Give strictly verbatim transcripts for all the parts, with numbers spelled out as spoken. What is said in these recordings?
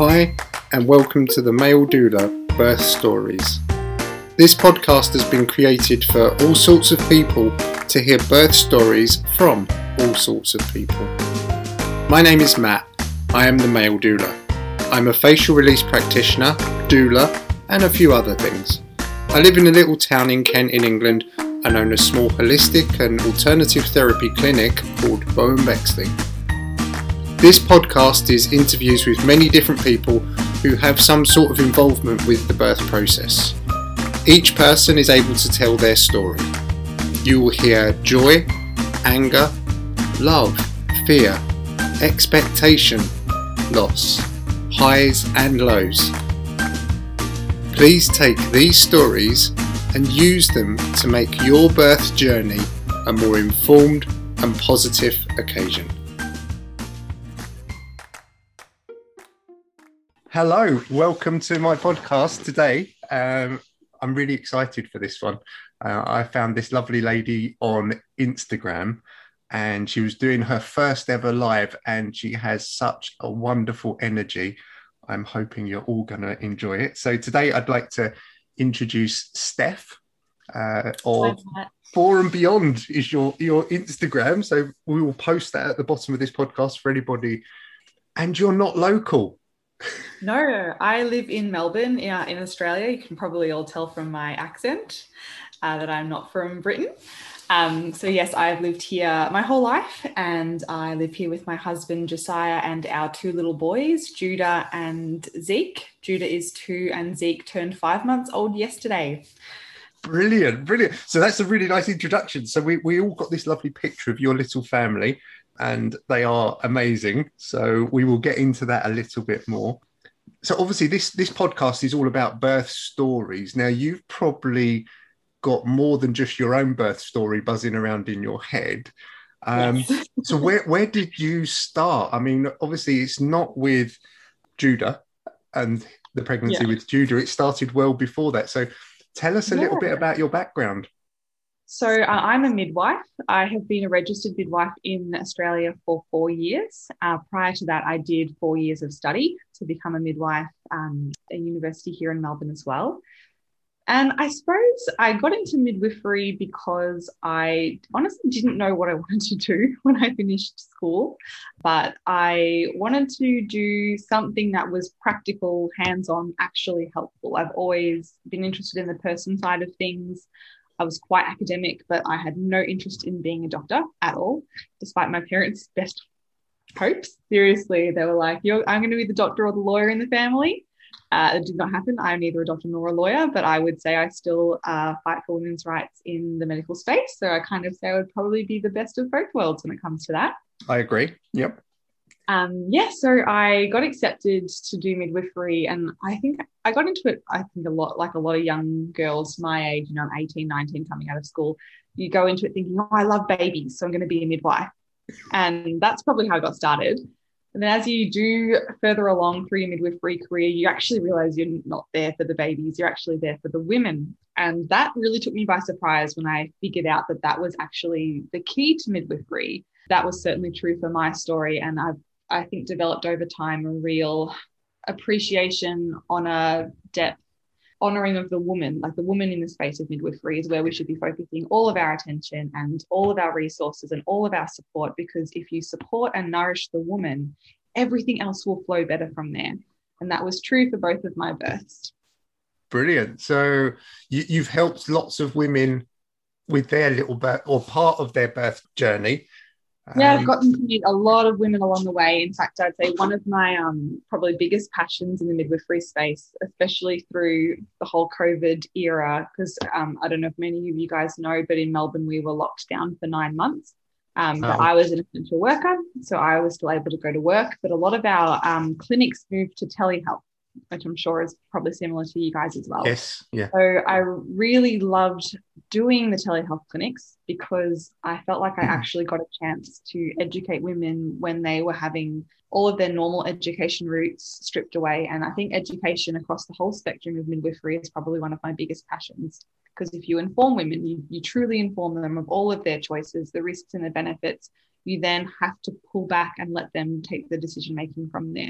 Hi, and welcome to the Male Doula Birth Stories. This podcast has been created for all sorts of people to hear birth stories from all sorts of people. My name is Matt. I am the Male Doula. I'm a facial release practitioner, doula, and a few other things. I live in a little town in Kent in England and own a small holistic and alternative therapy clinic called Bowen Bexley. This podcast is interviews with many different people who have some sort of involvement with the birth process. Each person is able to tell their story. You will hear joy, anger, love, fear, expectation, loss, highs and lows. Please take these stories and use them to make your birth journey a more informed and positive occasion. Hello, welcome to my podcast today. Um, I'm really excited for this one. Uh, I found this lovely lady on Instagram and she was doing her first ever live and she has such a wonderful energy. I'm hoping you're all going to enjoy it. So today I'd like to introduce Steph uh, of Four and Beyond is your, your Instagram. So we will post that at the bottom of this podcast for anybody. And you're not local. No, I live in Melbourne, uh, in Australia. You can probably all tell from my accent uh, that I'm not from Britain. Um, so yes, I've lived here my whole life, and I live here with my husband Josiah and our two little boys, Judah and Zeke. Judah is two and Zeke turned five months old yesterday. Brilliant, brilliant. So that's a really nice introduction. So we, we all got this lovely picture of your little family and they are amazing. So we will get into that a little bit more. So obviously this, this podcast is all about birth stories. Now you've probably got more than just your own birth story buzzing around in your head. Um, Yes. so where, where did you start? I mean, obviously it's not with Judah and the pregnancy Yeah. with Judah. It started well before that. So tell us a Yeah. little bit about your background. So uh, I'm a midwife. I have been a registered midwife in Australia for four years. Uh, prior to that, I did four years of study to become a midwife um, at a university here in Melbourne as well. And I suppose I got into midwifery because I honestly didn't know what I wanted to do when I finished school, but I wanted to do something that was practical, hands-on, actually helpful. I've always been interested in the person side of things. I was quite academic, but I had no interest in being a doctor at all, despite my parents' best hopes. Seriously, they were like, You're, I'm going to be the doctor or the lawyer in the family. Uh, it did not happen. I'm neither a doctor nor a lawyer, but I would say I still uh, fight for women's rights in the medical space. So I kind of say I would probably be the best of both worlds when it comes to that. I agree. Yep. Um, yeah, so I got accepted to do midwifery, and I think I got into it, I think a lot, like a lot of young girls my age, you know, I'm eighteen, nineteen coming out of school. You go into it thinking, oh, I love babies, so I'm going to be a midwife. And that's probably how I got started. And then as you do further along through your midwifery career, you actually realize you're not there for the babies, you're actually there for the women. And that really took me by surprise when I figured out that that was actually the key to midwifery. That was certainly true for my story. And I've, I think, developed over time a real appreciation, honor, depth, honoring of the woman. Like the woman in the space of midwifery is where we should be focusing all of our attention and all of our resources and all of our support, because if you support and nourish the woman, everything else will flow better from there. And that was true for both of my births. Brilliant. So you, you've helped lots of women with their little birth or part of their birth journey. Yeah, Um, I've gotten to meet a lot of women along the way. In fact, I'd say one of my um, probably biggest passions in the midwifery space, especially through the whole COVID era, because um, I don't know if many of you guys know, but in Melbourne, we were locked down for nine months. Um, but Oh. I was an essential worker, so I was still able to go to work. But a lot of our um, clinics moved to telehealth, which I'm sure is probably similar to you guys as well. Yes, yeah. So I really loved doing the telehealth clinics because I felt like I actually got a chance to educate women when they were having all of their normal education routes stripped away. And I think education across the whole spectrum of midwifery is probably one of my biggest passions, because if you inform women, you, you truly inform them of all of their choices, the risks and the benefits, you then have to pull back and let them take the decision making from there.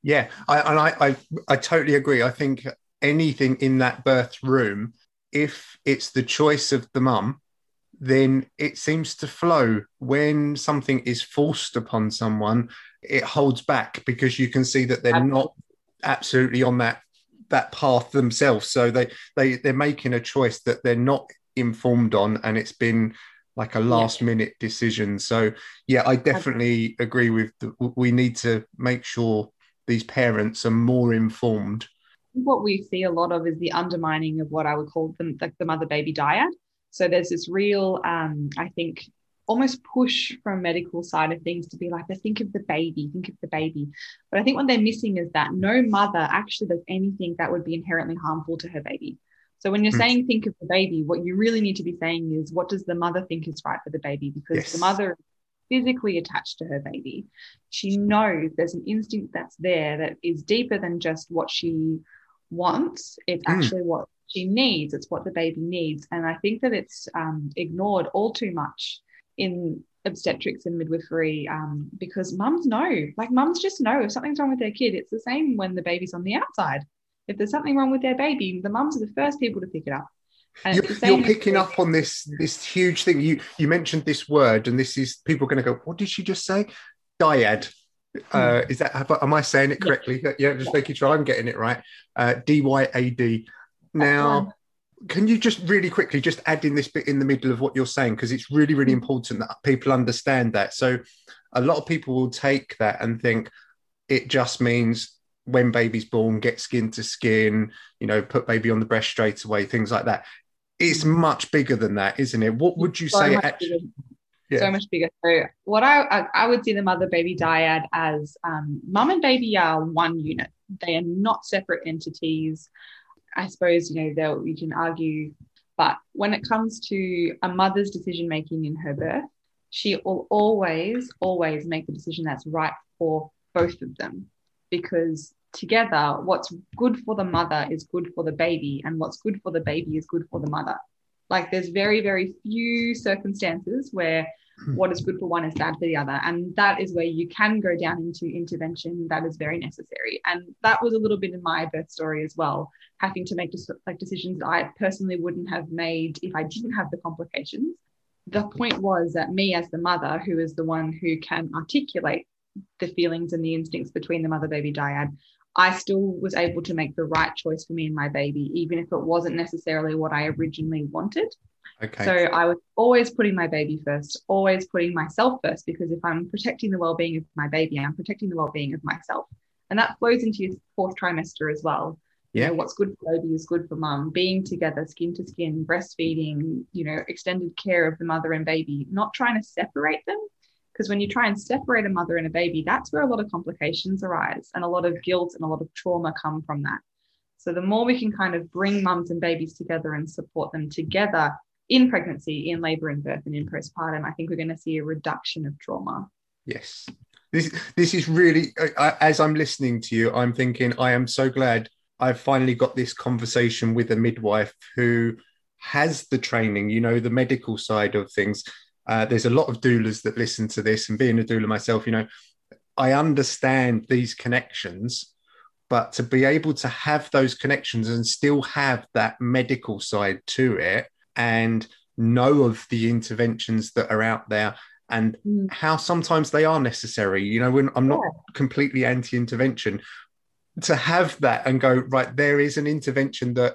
Yeah, I, and I, I, I totally agree. I think anything in that birth room, if it's the choice of the mum, then it seems to flow. When something is forced upon someone, it holds back because you can see that they're not absolutely on that that path themselves. So they they they're making a choice that they're not informed on, and it's been like a last yeah. minute decision. So yeah, I definitely agree with the, we need to make sure these parents are more informed. What we see a lot of is the undermining of what I would call the, like the mother-baby dyad. So there's this real, um, I think, almost push from medical side of things to be like, think of the baby, think of the baby. But I think what they're missing is that no mother actually does anything that would be inherently harmful to her baby. So when you're mm. saying think of the baby, what you really need to be saying is, what does the mother think is right for the baby? Because yes. the mother is physically attached to her baby. She knows there's an instinct that's there that is deeper than just what she wants. It's mm. actually what she needs. It's what the baby needs. And I think that it's um, ignored all too much in obstetrics and midwifery um, because mums know, like mums just know if something's wrong with their kid. It's the same when the baby's on the outside. If there's something wrong with their baby, the mums are the first people to pick it up. And you're, you're picking up on this this huge thing. You you mentioned this word, and this is people are going to go, what did she just say? Dyad. Uh, is that, am I saying it correctly? Yeah, yeah just yeah. making sure I'm getting it right. Uh, D Y A D. Now, can you just really quickly just add in this bit in the middle of what you're saying? Because it's really, really important that people understand that. So a lot of people will take that and think it just means when baby's born, get skin to skin, you know, put baby on the breast straight away, things like that. It's much bigger than that, isn't it? What would you so say? Actually, yeah. So much bigger. So what I, I I would see the mother-baby dyad as um, mum and baby are one unit. They are not separate entities. I suppose, you know, you can argue, but when it comes to a mother's decision-making in her birth, she will always, always make the decision that's right for both of them, because together, what's good for the mother is good for the baby, and what's good for the baby is good for the mother. Like there's very, very few circumstances where what is good for one is bad for the other. And that is where you can go down into intervention that is very necessary. And that was a little bit in my birth story as well, having to make like decisions that I personally wouldn't have made if I didn't have the complications. The point was that me as the mother, who is the one who can articulate the feelings and the instincts between the mother-baby dyad, I still was able to make the right choice for me and my baby, even if it wasn't necessarily what I originally wanted. Okay. So I was always putting my baby first, always putting myself first, because if I'm protecting the well-being of my baby, I'm protecting the well-being of myself. And that flows into your fourth trimester as well. Yeah. You know, what's good for baby is good for mum. Being together, skin to skin, breastfeeding, you know, extended care of the mother and baby, not trying to separate them. Because when you try and separate a mother and a baby, that's where a lot of complications arise, and a lot of guilt and a lot of trauma come from that. So the more we can kind of bring mums and babies together and support them together in pregnancy, in labour and birth, and in postpartum, I think we're going to see a reduction of trauma. Yes. This, this is really, as I'm listening to you, I'm thinking, I am so glad I've finally got this conversation with a midwife who has the training, you know, the medical side of things. Uh, there's a lot of doulas that listen to this, and being a doula myself, you know, I understand these connections, but to be able to have those connections and still have that medical side to it and know of the interventions that are out there and mm. how sometimes they are necessary, you know, when I'm not yeah. completely anti-intervention, to have that and go, right, there is an intervention that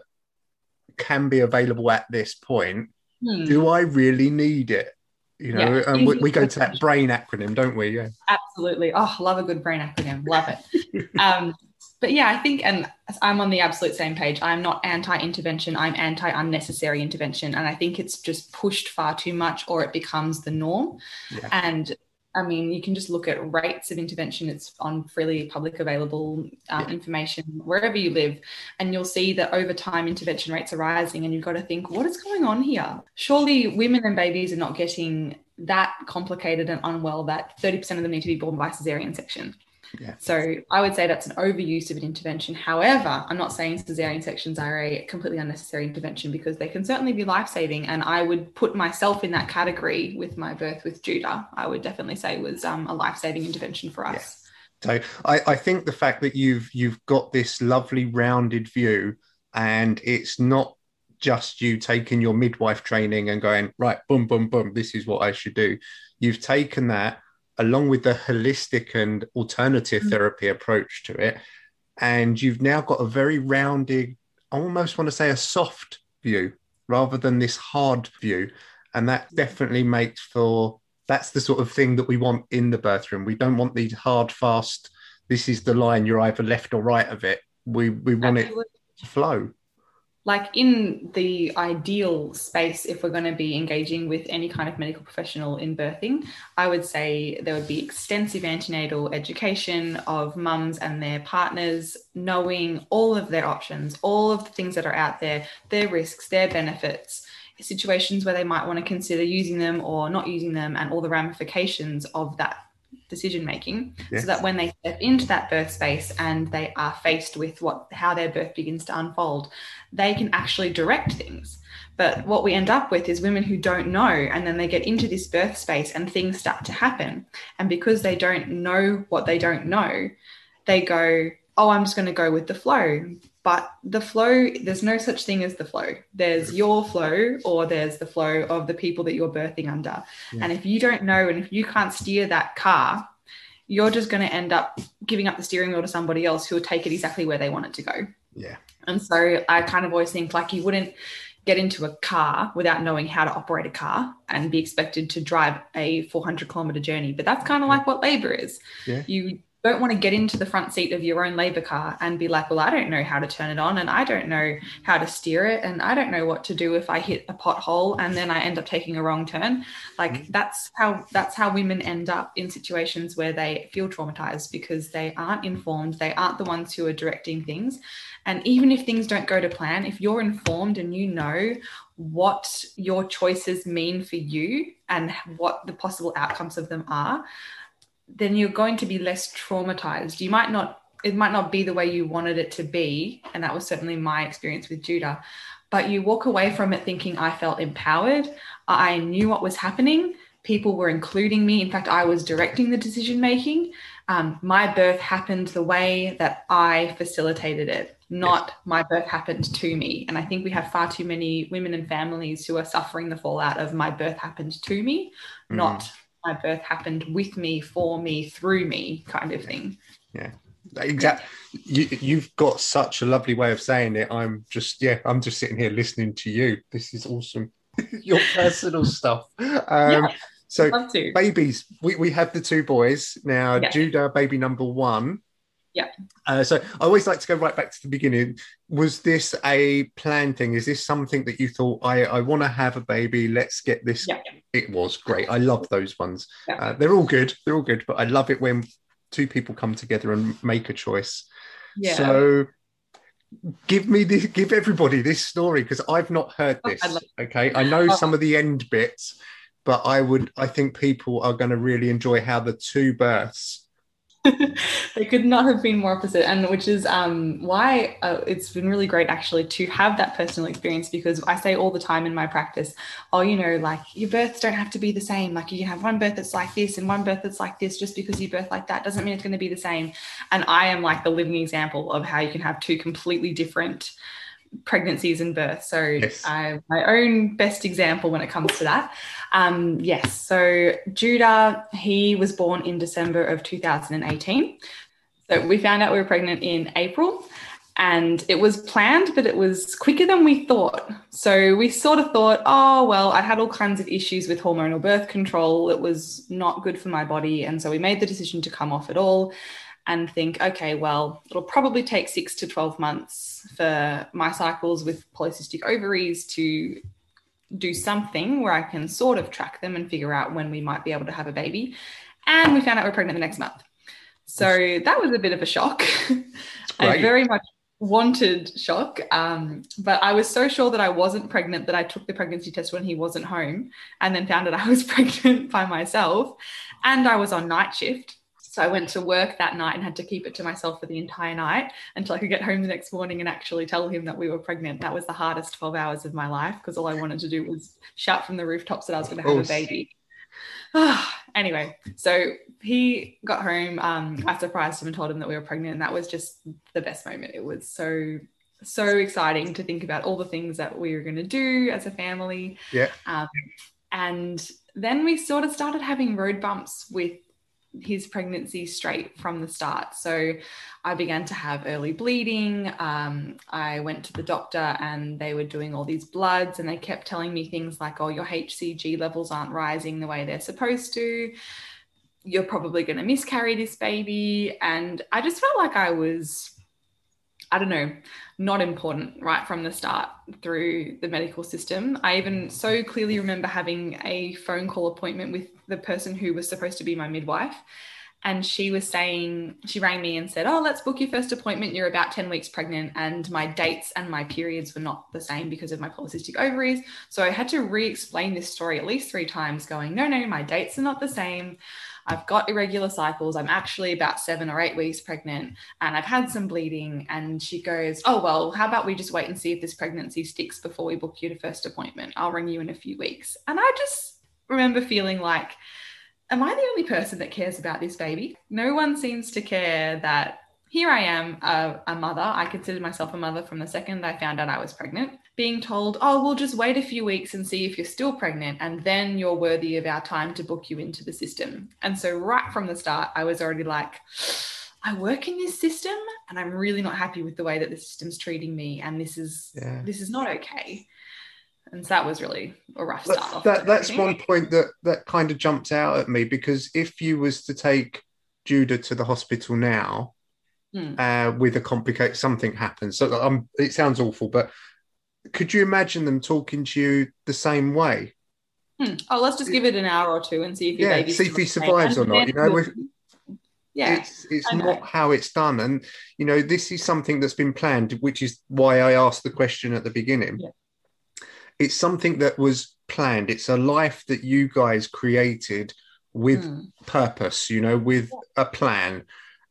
can be available at this point. Mm. Do I really need it? You know, yeah. um, we, we go to that BRAIN acronym, don't we? Yeah, absolutely. Oh, love a good BRAIN acronym. Love it. um, but yeah, I think, and I'm on the absolute same page. I'm not anti-intervention. I'm anti-unnecessary intervention. And I think it's just pushed far too much, or it becomes the norm. Yeah. And I mean, you can just look at rates of intervention. It's on freely public available um, yeah. information wherever you live. And you'll see that over time, intervention rates are rising. And you've got to think, what is going on here? Surely women and babies are not getting that complicated and unwell that thirty percent of them need to be born by cesarean section. Yeah. So I would say that's an overuse of an intervention. However, I'm not saying cesarean sections are a completely unnecessary intervention, because they can certainly be life-saving. And I would put myself in that category with my birth with Judah. I would definitely say was um, a life-saving intervention for us. So I, I think the fact that you've you've got this lovely rounded view, and it's not just you taking your midwife training and going, right, boom, boom, boom, this is what I should do. You've taken that along with the holistic and alternative therapy approach to it, and you've now got a very rounded, I almost want to say a soft view rather than this hard view. And that definitely makes for, that's the sort of thing that we want in the birth room. We don't want these hard, fast, this is the line, you're either left or right of it. We we want Absolutely. It to flow. Like in the ideal space, if we're going to be engaging with any kind of medical professional in birthing, I would say there would be extensive antenatal education of mums and their partners, knowing all of their options, all of the things that are out there, their risks, their benefits, situations where they might want to consider using them or not using them, and all the ramifications of that decision making. Yes. So that when they step into that birth space and they are faced with what how their birth begins to unfold, they can actually direct things. But what we end up with is women who don't know, and then they get into this birth space and things start to happen, and because they don't know what they don't know, they go, oh, I'm just going to go with the flow. But the flow, there's no such thing as the flow. There's your flow, or there's the flow of the people that you're birthing under. Yeah. And if you don't know, and if you can't steer that car, you're just going to end up giving up the steering wheel to somebody else who will take it exactly where they want it to go. Yeah. And so I kind of always think, like, you wouldn't get into a car without knowing how to operate a car and be expected to drive a four hundred kilometer journey. But that's kind of yeah. like what labor is. Yeah. You don't want to get into the front seat of your own labor car and be like, well, I don't know how to turn it on, and I don't know how to steer it, and I don't know what to do if I hit a pothole and then I end up taking a wrong turn. Like mm-hmm. that's how that's how women end up in situations where they feel traumatized, because they aren't informed. They aren't the ones who are directing things. And even if things don't go to plan, if you're informed and you know what your choices mean for you and what the possible outcomes of them are, then you're going to be less traumatized. You might not, it might not be the way you wanted it to be. And that was certainly my experience with Judah, but you walk away from it thinking, I felt empowered. I knew what was happening. People were including me. In fact, I was directing the decision-making. Um, my birth happened the way that I facilitated it, not yes. my birth happened to me. And I think we have far too many women and families who are suffering the fallout of my birth happened to me, mm. not my birth happened with me, for me, through me kind of thing. Yeah, exactly. Yeah. You, you've got such a lovely way of saying it. I'm just, yeah, I'm just sitting here listening to you. This is awesome. Your personal stuff. Um, yeah, so babies, we, we have the two boys now, yeah. Judah, baby number one. Yeah. Uh, so I always like to go right back to the beginning. Was this a planned thing? Is this something that you thought, I, I want to have a baby, let's get this? Yeah. It was great. I love those ones. Yeah. Uh, they're all good. They're all good. But I love it when two people come together and make a choice. Yeah. So give me this, give everybody this story, because I've not heard this. Oh, I okay. I know oh. some of the end bits, but I would, I think people are going to really enjoy how the two births. They could not have been more opposite, and which is um, why uh, it's been really great actually to have that personal experience, because I say all the time in my practice, oh, you know, like your births don't have to be the same. Like you can have one birth that's like this and one birth that's like this. Just because you birth like that doesn't mean it's going to be the same. And I am like the living example of how you can have two completely different pregnancies and births. So yes. I'm my own best example when it comes to that. Um, yes. So Judah, he was born in December of two thousand eighteen. So we found out we were pregnant in April, and it was planned, but it was quicker than we thought. So we sort of thought, oh, well, I had all kinds of issues with hormonal birth control. It was not good for my body. And so we made the decision to come off it all and think, okay, well, it'll probably take six to twelve months for my cycles with polycystic ovaries to do something where I can sort of track them and figure out when we might be able to have a baby. And we found out we're pregnant the next month. So that was a bit of a shock. I very much wanted shock. Um, but I was so sure that I wasn't pregnant that I took the pregnancy test when he wasn't home, and then found out I was pregnant by myself, and I was on night shift. So I went to work that night and had to keep it to myself for the entire night until I could get home the next morning and actually tell him that we were pregnant. That was the hardest twelve hours of my life, because all I wanted to do was shout from the rooftops that I was going to have a baby. Anyway, so he got home. Um, I surprised him and told him that we were pregnant, and that was just the best moment. It was so, so exciting to think about all the things that we were going to do as a family. Yeah. Um, and then we sort of started having road bumps with his pregnancy straight from the start. So I began to have early bleeding. Um, I went to the doctor and they were doing all these bloods, and they kept telling me things like, oh, your H C G levels aren't rising the way they're supposed to. You're probably going to miscarry this baby. And I just felt like I was, I don't know, not important right from the start through the medical system. I even so clearly remember having a phone call appointment with the person who was supposed to be my midwife. And she was saying, she rang me and said, oh, let's book your first appointment. You're about ten weeks pregnant. And my dates and my periods were not the same because of my polycystic ovaries. So I had to re-explain this story at least three times going, no, no, my dates are not the same. I've got irregular cycles. I'm actually about seven or eight weeks pregnant and I've had some bleeding. And she goes, oh, well, how about we just wait and see if this pregnancy sticks before we book you to first appointment. I'll ring you in a few weeks. And I just remember feeling like, am I the only person that cares about this baby? No one seems to care that here I am, a, a mother. I considered myself a mother from the second I found out I was pregnant, being told, oh, we'll just wait a few weeks and see if you're still pregnant, and then you're worthy of our time to book you into the system. And so right from the start, I was already like, I work in this system and I'm really not happy with the way that the system's treating me. And this is, yeah. this is not okay. And so that was really a rough start. That, off that, that's one point that, that kind of jumps out at me, because if you was to take Judah to the hospital now, mm. uh, with a complicated, something happens. So um, it sounds awful, but could you imagine them talking to you the same way? Hmm. Oh, let's just give it an hour or two and see if your yeah, baby see if he survives or not. You know, we'll, yeah, it's it's not how it's done, and you know, this is something that's been planned, which is why I asked the question at the beginning. Yeah. It's something that was planned. It's a life that you guys created with hmm. purpose. You know, with yeah. a plan,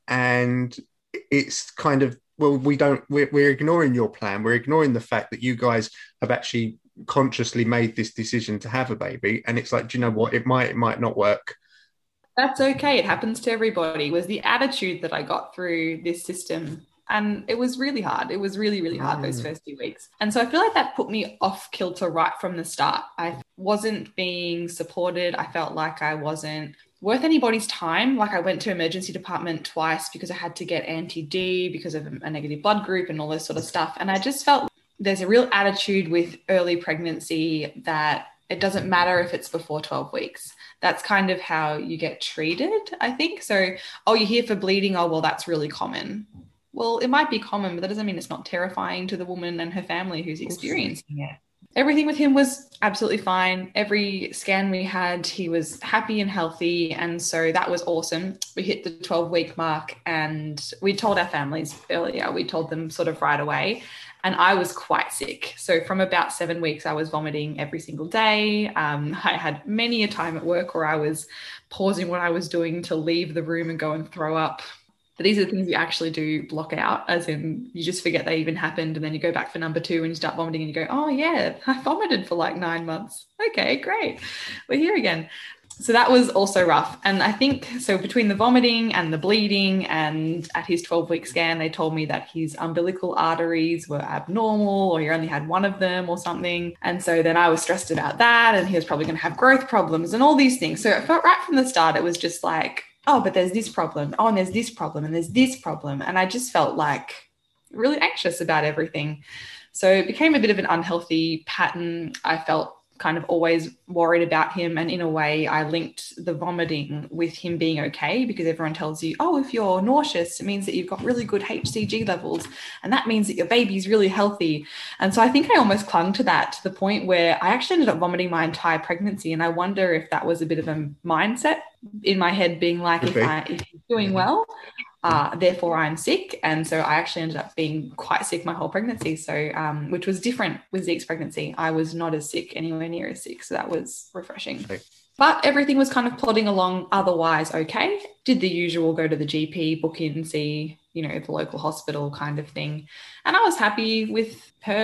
and it's kind of. Well, we don't, we're, we're ignoring your plan. We're ignoring the fact that you guys have actually consciously made this decision to have a baby. And it's like, do you know what? It might, it might not work. That's okay. It happens to everybody. It was the attitude that I got through this system. And it was really hard. It was really, really hard mm. those first few weeks. And so I feel like that put me off kilter right from the start. I wasn't being supported. I felt like I wasn't worth anybody's time. Like, I went to emergency department twice because I had to get anti-D because of a negative blood group and all this sort of stuff. And I just felt there's a real attitude with early pregnancy that it doesn't matter if it's before twelve weeks. That's kind of how you get treated, I think. So, oh, you're here for bleeding. Oh, well, that's really common. Well, it might be common, but that doesn't mean it's not terrifying to the woman and her family who's experiencing it. Everything with him was absolutely fine. Every scan we had, he was happy and healthy. And so that was awesome. We hit the twelve-week mark and we told our families earlier. We told them sort of right away. And I was quite sick. So from about seven weeks, I was vomiting every single day. Um, I had many a time at work where I was pausing what I was doing to leave the room and go and throw up. But these are the things you actually do block out, as in you just forget they even happened, and then you go back for number two and you start vomiting and you go, oh yeah, I vomited for like nine months. Okay, great. We're here again. So that was also rough. And I think, so between the vomiting and the bleeding, and at his twelve-week scan, they told me that his umbilical arteries were abnormal, or he only had one of them or something. And so then I was stressed about that, and he was probably going to have growth problems and all these things. So I felt right from the start, it was just like, oh, but there's this problem. Oh, and there's this problem and there's this problem. And I just felt like really anxious about everything. So it became a bit of an unhealthy pattern. I felt kind of always worried about him. And in a way, I linked the vomiting with him being okay, because everyone tells you, oh, if you're nauseous, it means that you've got really good H C G levels. And that means that your baby's really healthy. And so I think I almost clung to that to the point where I actually ended up vomiting my entire pregnancy. And I wonder if that was a bit of a mindset in my head, being like, if, I, if he's doing well, uh, therefore I'm sick. And so I actually ended up being quite sick my whole pregnancy. So, um, which was different with Zeke's pregnancy. I was not as sick, anywhere near as sick. So that was refreshing. Okay. But everything was kind of plodding along otherwise okay. Did the usual, go to the G P, book in, see, you know, the local hospital kind of thing. And I was happy with her.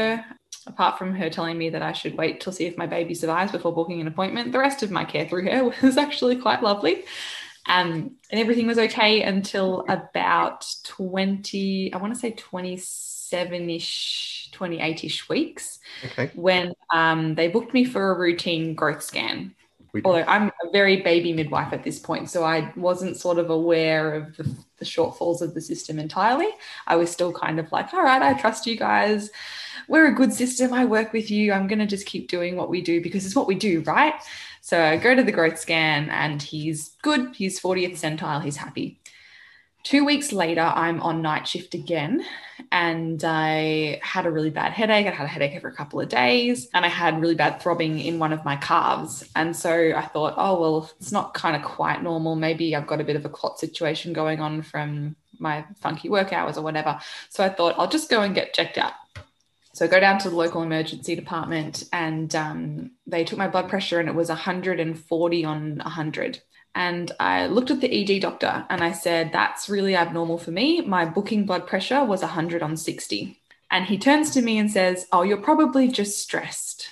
apart from her telling me that I should wait till see if my baby survives before booking an appointment, the rest of my care through her was actually quite lovely. Um, and everything was okay until about twenty, I want to say twenty-seven-ish, twenty-eight-ish weeks, Okay. when um, they booked me for a routine growth scan. We do. Although I'm a very baby midwife at this point, so I wasn't sort of aware of the, the shortfalls of the system entirely. I was still kind of like, all right, I trust you guys. We're a good system. I work with you. I'm going to just keep doing what we do because it's what we do, right? So I go to the growth scan and he's good. He's fortieth centile. He's happy. Two weeks later, I'm on night shift again, and I had a really bad headache. I had a headache every couple of days, and I had really bad throbbing in one of my calves. And so I thought, oh, well, it's not kind of quite normal. Maybe I've got a bit of a clot situation going on from my funky work hours or whatever. So I thought I'll just go and get checked out. So I go down to the local emergency department, and um, they took my blood pressure, and it was one hundred forty on one hundred. And I looked at the E D doctor and I said, that's really abnormal for me. My booking blood pressure was one hundred on sixty. And he turns to me and says, oh, you're probably just stressed.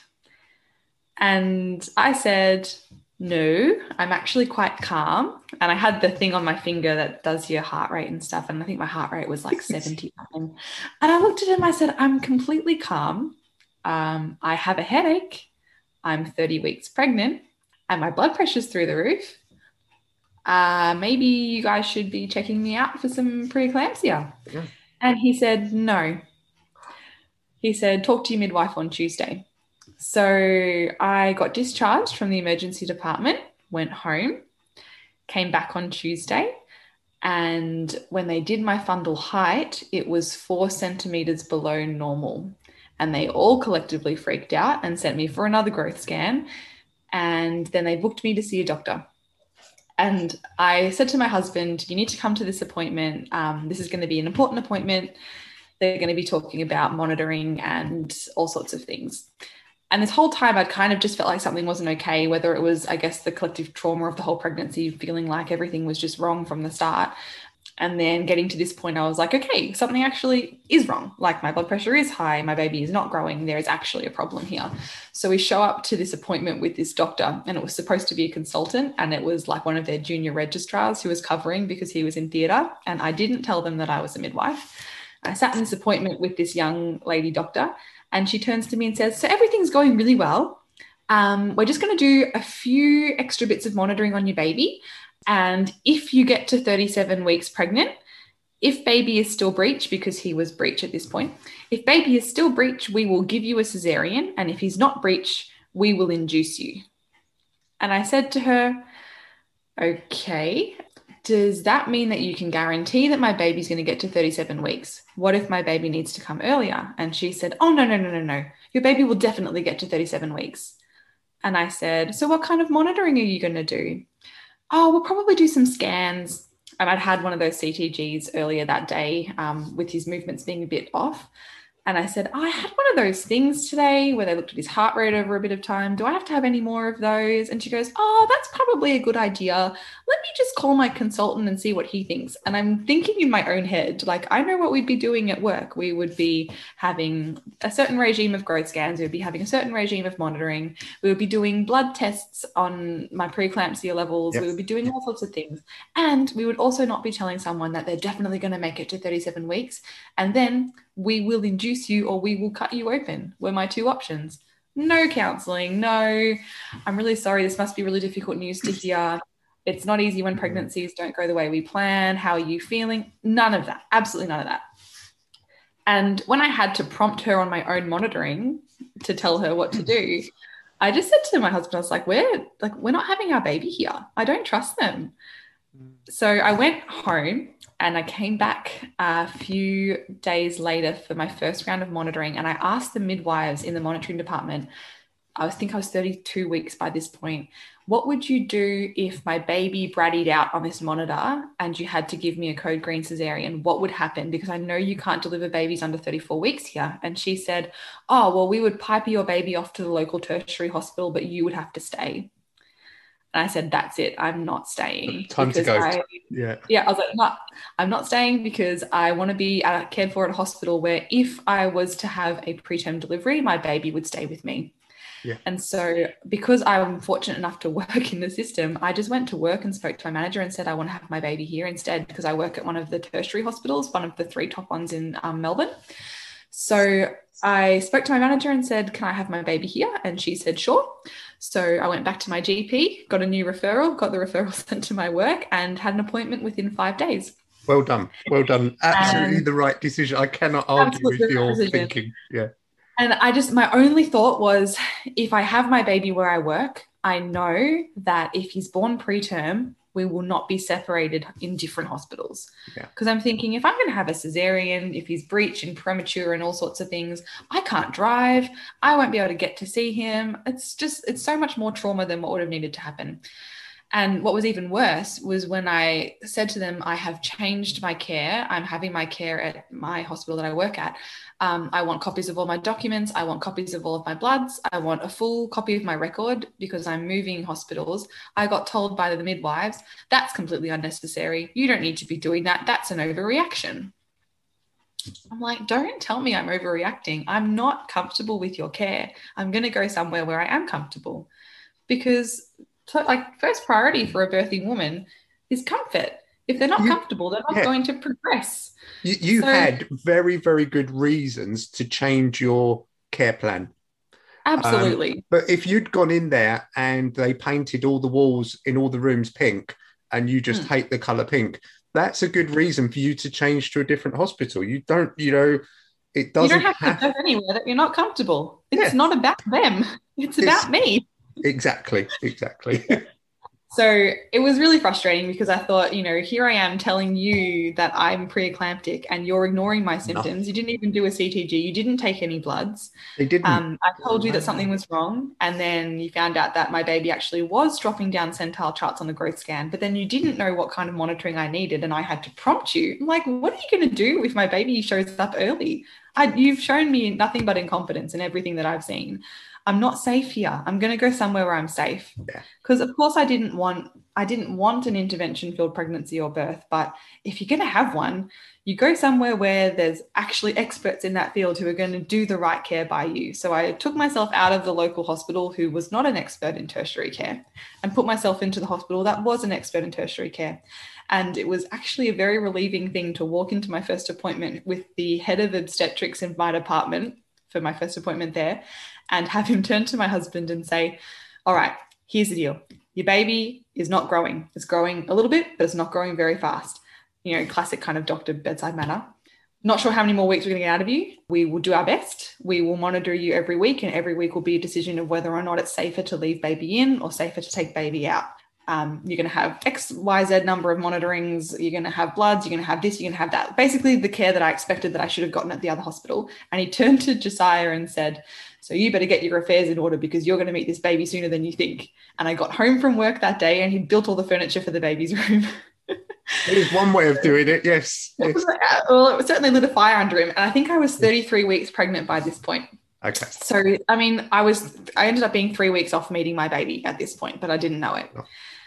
And I said, no, I'm actually quite calm. And I had the thing on my finger that does your heart rate and stuff. And I think my heart rate was like seventy something. And I looked at him, I said, I'm completely calm. Um, I have a headache. I'm thirty weeks pregnant and my blood pressure's through the roof. Uh, maybe you guys should be checking me out for some preeclampsia. Yeah. And he said, no. He said, talk to your midwife on Tuesday. So I got discharged from the emergency department, went home, came back on Tuesday. And when they did my fundal height, it was four centimeters below normal. And they all collectively freaked out and sent me for another growth scan. And then they booked me to see a doctor. And I said to my husband, you need to come to this appointment. Um, this is going to be an important appointment. They're going to be talking about monitoring and all sorts of things. And this whole time I'd kind of just felt like something wasn't okay, whether it was, I guess, the collective trauma of the whole pregnancy, feeling like everything was just wrong from the start. And then getting to this point, I was like, okay, something actually is wrong. Like my blood pressure is high. My baby is not growing. There is actually a problem here. So we show up to this appointment with this doctor, and it was supposed to be a consultant. And it was like one of their junior registrars who was covering because he was in theatre. And I didn't tell them that I was a midwife. I sat in this appointment with this young lady doctor, and she turns to me and says, so everything's going really well. Um, we're just going to do a few extra bits of monitoring on your baby. And if you get to thirty-seven weeks pregnant, if baby is still breech, because he was breech at this point, if baby is still breech, we will give you a cesarean. And if he's not breech, we will induce you. And I said to her, okay, does that mean that you can guarantee that my baby's going to get to thirty-seven weeks? What if my baby needs to come earlier? And she said, oh, no, no, no, no, no. Your baby will definitely get to thirty-seven weeks. And I said, so what kind of monitoring are you going to do? Oh, we'll probably do some scans. And I'd had one of those C T Gs earlier that day um, with his movements being a bit off. And I said, oh, I had one of those things today where they looked at his heart rate over a bit of time. Do I have to have any more of those? And she goes, oh, that's probably a good idea. Let me just call my consultant and see what he thinks. And I'm thinking in my own head, like, I know what we'd be doing at work. We would be having a certain regime of growth scans. We would be having a certain regime of monitoring. We would be doing blood tests on my preeclampsia levels. Yep. We would be doing all sorts of things. And we would also not be telling someone that they're definitely going to make it to thirty-seven weeks. And then we will induce you or we will cut you open were my two options. No counselling, no, I'm really sorry, this must be really difficult news to hear. It's not easy when pregnancies don't go the way we plan. How are you feeling? None of that, absolutely none of that. And when I had to prompt her on my own monitoring to tell her what to do, I just said to my husband, I was like, we're, like, we're not having our baby here. I don't trust them. So I went home and I came back a few days later for my first round of monitoring, and I asked the midwives in the monitoring department, I think I was thirty-two weeks by this point, what would you do if my baby braddied out on this monitor and you had to give me a code green cesarean? What would happen? Because I know you can't deliver babies under thirty-four weeks here. And she said, oh, well, we would pipe your baby off to the local tertiary hospital, but you would have to stay. And I said, that's it. I'm not staying. Time to because go. I, Yeah. yeah, I was like, no, I'm not staying because I want to be uh, cared for at a hospital where if I was to have a preterm delivery, my baby would stay with me. Yeah. And so because I'm fortunate enough to work in the system, I just went to work and spoke to my manager and said, I want to have my baby here instead, because I work at one of the tertiary hospitals, one of the three top ones in um, Melbourne. So I spoke to my manager and said, can I have my baby here? And she said, sure. So I went back to my G P, got a new referral, got the referral sent to my work, and had an appointment within five days. Well done. Well done. Absolutely And the right decision. I cannot argue with your thinking. Yeah. And I just, my only thought was, if I have my baby where I work, I know that if he's born preterm, we will not be separated in different hospitals. Because yeah. I'm thinking, if I'm going to have a cesarean, if he's breech and premature and all sorts of things, I can't drive. I won't be able to get to see him. It's just, it's so much more trauma than what would have needed to happen. And what was even worse was when I said to them, I have changed my care. I'm having my care at my hospital that I work at. Um, I want copies of all my documents. I want copies of all of my bloods. I want a full copy of my record because I'm moving hospitals. I got told by the midwives, that's completely unnecessary. You don't need to be doing that. That's an overreaction. I'm like, don't tell me I'm overreacting. I'm not comfortable with your care. I'm going to go somewhere where I am comfortable, because so, like, first priority for a birthing woman is comfort. If they're not you, comfortable, they're not yeah. going to progress. You, you so, had very, very good reasons to change your care plan. Absolutely. Um, but if you'd gone in there and they painted all the walls in all the rooms pink and you just mm. hate the colour pink, that's a good reason for you to change to a different hospital. You don't, you know, it doesn't You don't have, have... to go anywhere that you're not comfortable. It's yeah. not about them. It's, it's about me. Exactly, exactly. So it was really frustrating because I thought, you know, here I am telling you that I'm preeclamptic and you're ignoring my symptoms. No. You didn't even do a C T G. You didn't take any bloods. They didn't. Um, I told you that something was wrong. And then you found out that my baby actually was dropping down centile charts on the growth scan, but then you didn't know what kind of monitoring I needed. And I had to prompt you. I'm like, what are you going to do if my baby shows up early? I, you've shown me nothing but incompetence in everything that I've seen. I'm not safe here. I'm going to go somewhere where I'm safe. Because yeah. of course I didn't want, I didn't want an intervention-filled pregnancy or birth, but if you're going to have one, you go somewhere where there's actually experts in that field who are going to do the right care by you. So I took myself out of the local hospital who was not an expert in tertiary care and put myself into the hospital that was an expert in tertiary care. And it was actually a very relieving thing to walk into my first appointment with the head of obstetrics in my department for my first appointment there, and have him turn to my husband and say, all right, here's the deal. Your baby is not growing. It's growing a little bit, but it's not growing very fast. You know, classic kind of doctor bedside manner. Not sure how many more weeks we're going to get out of you. We will do our best. We will monitor you every week, and every week will be a decision of whether or not it's safer to leave baby in or safer to take baby out. Um, you're going to have X, Y, Z number of monitorings. You're going to have bloods. You're going to have this. You're going to have that. Basically, the care that I expected that I should have gotten at the other hospital. And he turned to Josiah and said, so you better get your affairs in order because you're going to meet this baby sooner than you think. And I got home from work that day and he built all the furniture for the baby's room. It is one way of doing it, yes. yes. It was, well, it certainly lit a fire under him. And I think I was thirty-three weeks pregnant by this point. Okay. So, I mean, I was, I ended up being three weeks off meeting my baby at this point, but I didn't know it. Oh.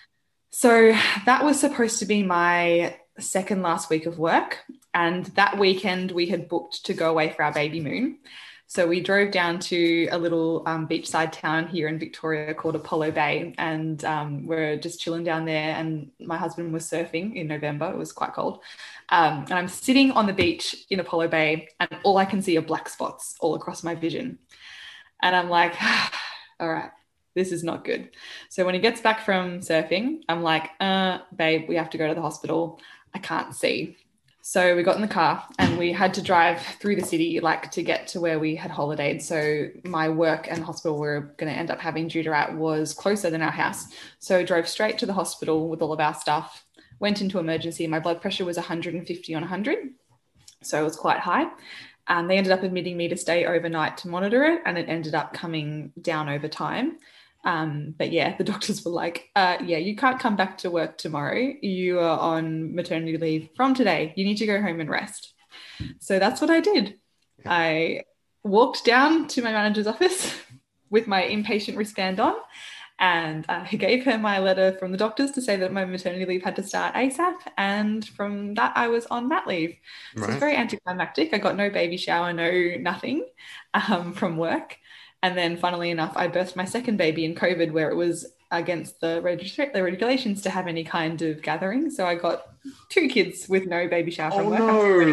So that was supposed to be my second last week of work. And that weekend we had booked to go away for our baby moon. So we drove down to a little um, beachside town here in Victoria called Apollo Bay, and um, we're just chilling down there. And my husband was surfing in November. It was quite cold. Um, and I'm sitting on the beach in Apollo Bay, and all I can see are black spots all across my vision. And I'm like, all right, this is not good. So when he gets back from surfing, I'm like, uh, babe, we have to go to the hospital. I can't see. So we got in the car and we had to drive through the city, like to get to where we had holidayed. So my work and hospital we we're going to end up having Judah at was closer than our house. So drove straight to the hospital with all of our stuff, went into emergency. My blood pressure was one hundred fifty on one hundred. So it was quite high. And they ended up admitting me to stay overnight to monitor it. And it ended up coming down over time. Um, but yeah, the doctors were like, uh, yeah, you can't come back to work tomorrow. You are on maternity leave from today. You need to go home and rest. So that's what I did. Yeah. I walked down to my manager's office with my inpatient wristband on And I gave her my letter from the doctors to say that my maternity leave had to start ASAP. And from that, I was on mat leave. So Right. it's very anticlimactic. I got no baby shower, no nothing um, from work. And then funnily enough, I birthed my second baby in COVID, where it was against the, registry- the regulations to have any kind of gathering. So I got two kids with no baby shower from Oh work.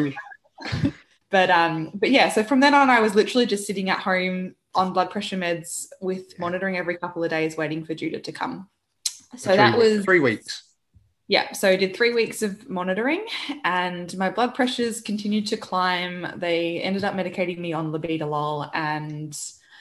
no. But um, but yeah, so from then on, I was literally just sitting at home on blood pressure meds with Yeah. monitoring every couple of days, waiting for Judah to come. So three that weeks, was three weeks. Yeah, so I did three weeks of monitoring, and my blood pressures continued to climb. They ended up medicating me on labetalol, and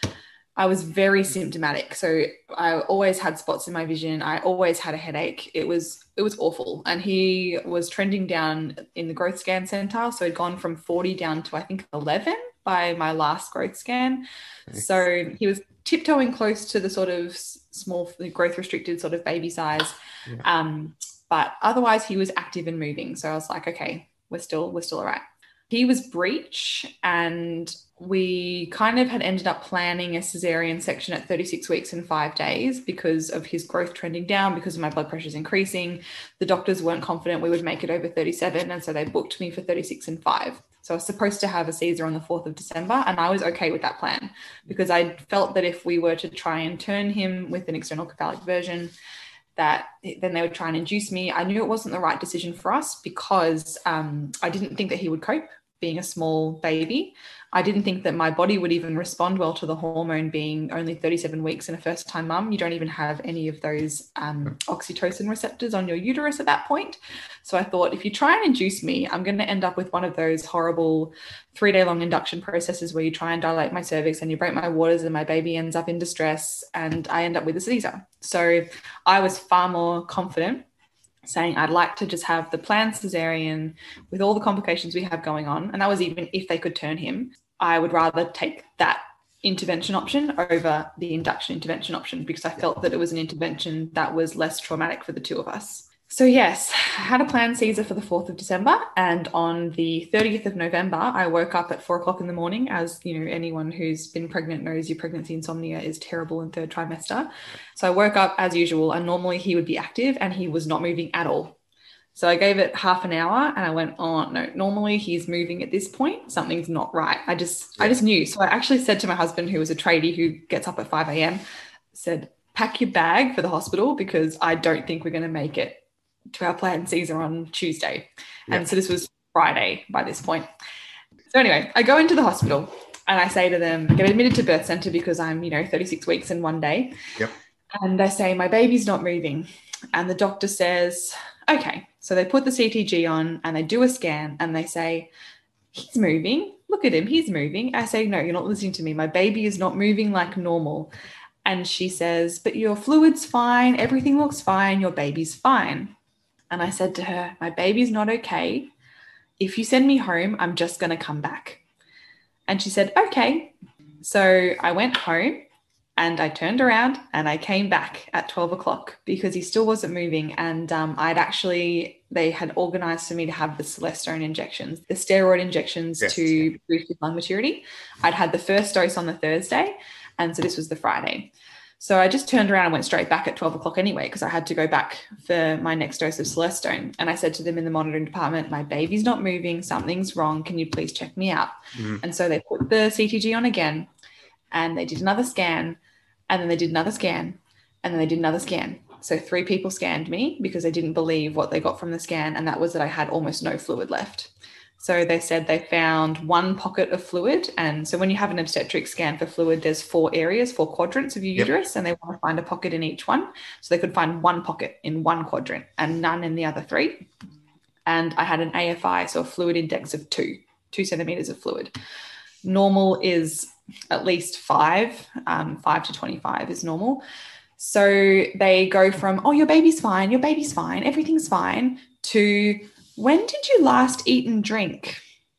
I was very symptomatic. So I always had spots in my vision. I always had a headache. It was it was awful. And he was trending down in the growth scan center. So he'd gone from forty down to I think eleven by my last growth scan. Okay. So he was tiptoeing close to the sort of small growth restricted sort of baby size. Yeah. Um, but otherwise he was active and moving. So I was like, okay, we're still we're still all right. He was breech, and we kind of had ended up planning a cesarean section at thirty-six weeks and five days because of his growth trending down, because of my blood pressures increasing. The doctors weren't confident we would make it over thirty-seven, and so they booked me for thirty-six and five. So I was supposed to have a Caesar on the fourth of December, and I was okay with that plan because I felt that if we were to try and turn him with an external cephalic version, that then they would try and induce me. I knew it wasn't the right decision for us because um, I didn't think that he would cope being a small baby. I didn't think that my body would even respond well to the hormone being only thirty-seven weeks and a first-time mum. You don't even have any of those um, oxytocin receptors on your uterus at that point. So I thought, if you try and induce me, I'm going to end up with one of those horrible three-day-long induction processes where you try and dilate my cervix and you break my waters and my baby ends up in distress and I end up with a Caesar. So I was far more confident saying I'd like to just have the planned cesarean with all the complications we have going on. And that was even if they could turn him. I would rather take that intervention option over the induction intervention option because I felt that it was an intervention that was less traumatic for the two of us. So yes, I had a planned Caesar for the fourth of December, and on the thirtieth of November, I woke up at four o'clock in the morning. As you know, anyone who's been pregnant knows your pregnancy insomnia is terrible in third trimester. So I woke up as usual, and normally he would be active and he was not moving at all. So I gave it half an hour and I went, oh no, normally he's moving at this point. Something's not right. I just, yeah. I just knew. So I actually said to my husband, who was a tradie who gets up at five a.m., said, pack your bag for the hospital because I don't think we're going to make it to our planned Caesar on Tuesday. Yep. And so this was Friday by this point. So anyway, I go into the hospital and I say to them, get admitted to birth center because I'm, you know, thirty-six weeks in one day. Yep. And I say, my baby's not moving. And the doctor says, okay. So they put the C T G on and they do a scan and they say, he's moving. Look at him. He's moving. I say, no, you're not listening to me. My baby is not moving like normal. And she says, but your fluid's fine. Everything looks fine. Your baby's fine. And I said to her, my baby's not okay. If you send me home, I'm just going to come back. And she said, okay. So I went home and I turned around and I came back at twelve o'clock because he still wasn't moving. And um, I'd actually, they had organized for me to have the Celestone injections, the steroid injections yes. to boost his lung maturity. I'd had the first dose on the Thursday. And so this was the Friday. So I just turned around and went straight back at twelve o'clock anyway, because I had to go back for my next dose of Celestone. And I said to them in the monitoring department, my baby's not moving. Something's wrong. Can you please check me out? Mm. And so they put the C T G on again and they did another scan and then they did another scan and then they did another scan. So three people scanned me because they didn't believe what they got from the scan. And that was that I had almost no fluid left. So they said they found one pocket of fluid. And so when you have an obstetric scan for fluid, there's four areas, four quadrants of your yep. uterus, and they want to find a pocket in each one. So they could find one pocket in one quadrant and none in the other three. And I had an A F I, so a fluid index of two, two centimeters of fluid. Normal is at least five, um, five to twenty-five is normal. So they go from, oh, your baby's fine, your baby's fine, everything's fine, to when did you last eat and drink?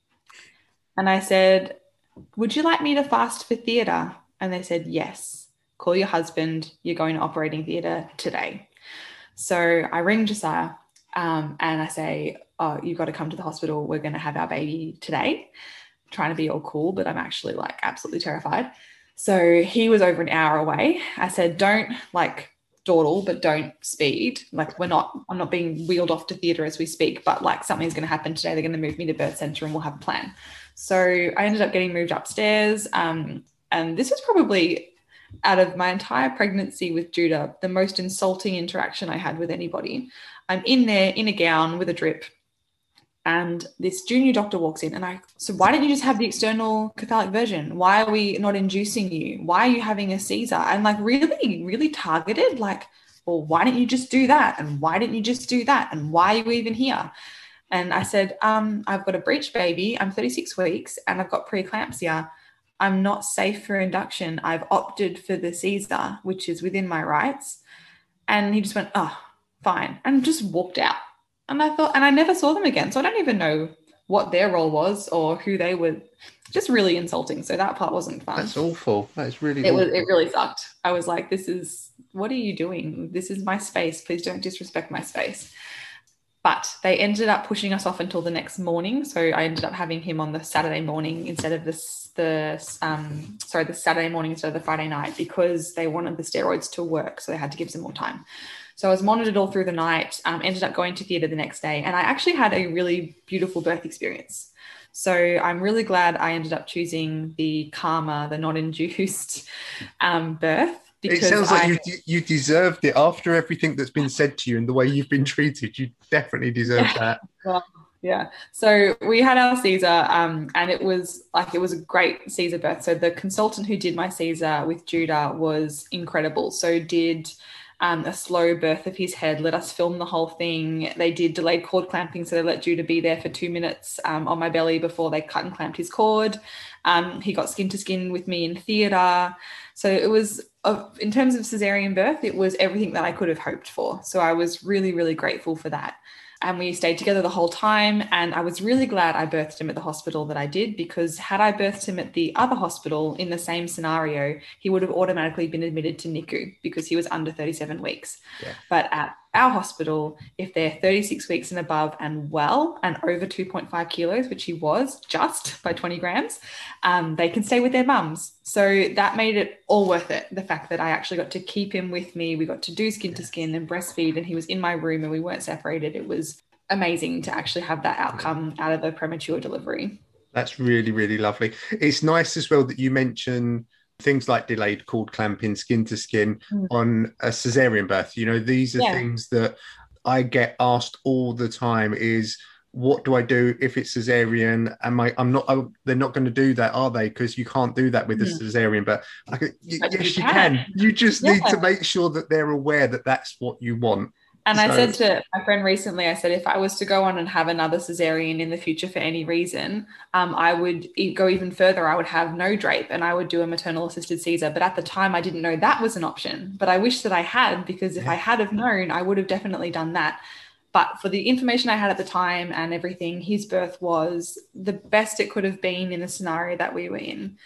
And I said, would you like me to fast for theatre? And they said, yes. Call your husband. You're going to operating theatre today. So I ring Josiah um, and I say, oh, you've got to come to the hospital. We're going to have our baby today. I'm trying to be all cool, but I'm actually like absolutely terrified. So he was over an hour away. I said, don't like dawdle, but don't speed. Like we're not, I'm not being wheeled off to theatre as we speak, but like something's going to happen today. They're going to move me to birth centre and we'll have a plan. So I ended up getting moved upstairs. Um, and this was probably, out of my entire pregnancy with Judah, the most insulting interaction I had with anybody. I'm in there in a gown with a drip, and this junior doctor walks in and I, so why don't you just have the external cephalic version? Why are we not inducing you? Why are you having a Caesar? And like really, really targeted, like, well, why don't you just do that? And why didn't you just do that? And why are you even here? And I said, um, I've got a breech baby. I'm thirty-six weeks and I've got preeclampsia. I'm not safe for induction. I've opted for the Caesar, which is within my rights. And he just went, oh, fine. And just walked out. And I thought, and I never saw them again. So I don't even know what their role was or who they were. Just really insulting. So that part wasn't fun. That's awful. That's really it awful. was it really sucked. I was like, this is, what are you doing? This is my space. Please don't disrespect my space. But they ended up pushing us off until the next morning. So I ended up having him on the Saturday morning instead of this, the um sorry, the Saturday morning instead of the Friday night, because they wanted the steroids to work. So they had to give some more time. So I was monitored all through the night, um, ended up going to theatre the next day, and I actually had a really beautiful birth experience. So I'm really glad I ended up choosing the calmer, the non-induced um, birth. It sounds like I, you you deserved it after everything that's been said to you and the way you've been treated. You definitely deserve yeah, that. Well, yeah. So we had our Caesar, um, and it was like it was a great Caesar birth. So the consultant who did my Caesar with Judah was incredible. So did Um, a slow birth of his head, let us film the whole thing. They did delayed cord clamping, so they let Judah be there for two minutes um, on my belly before they cut and clamped his cord. Um, he got skin to skin with me in theatre. So it was, uh, in terms of cesarean birth, it was everything that I could have hoped for. So I was really, really grateful for that. And we stayed together the whole time. And I was really glad I birthed him at the hospital that I did, because had I birthed him at the other hospital in the same scenario, he would have automatically been admitted to N I C U because he was under thirty-seven weeks. Yeah. But at our hospital, if they're thirty-six weeks and above and well and over two point five kilos, which he was just by twenty grams, um, they can stay with their mums. So that made it all worth it. The fact that I actually got to keep him with me, we got to do skin to skin and breastfeed, and he was in my room and we weren't separated. It was amazing to actually have that outcome out of a premature delivery. That's really, really lovely. It's nice as well that you mention things like delayed cord clamping, skin to skin mm. on a cesarean birth. You know, these are yeah. things that I get asked all the time is, what do I do if it's cesarean? Am I, I'm not, I, they're not going to do that, are they? Because you can't do that with mm. a cesarean. But I could, y- yes, you can. can. You just yeah. need to make sure that they're aware that that's what you want. And so, I said to my friend recently, I said, if I was to go on and have another cesarean in the future for any reason, um, I would go even further. I would have no drape and I would do a maternal assisted Caesar. But at the time, I didn't know that was an option. But I wish that I had, because if yeah. I had have known, I would have definitely done that. But for the information I had at the time and everything, his birth was the best it could have been in the scenario that we were in.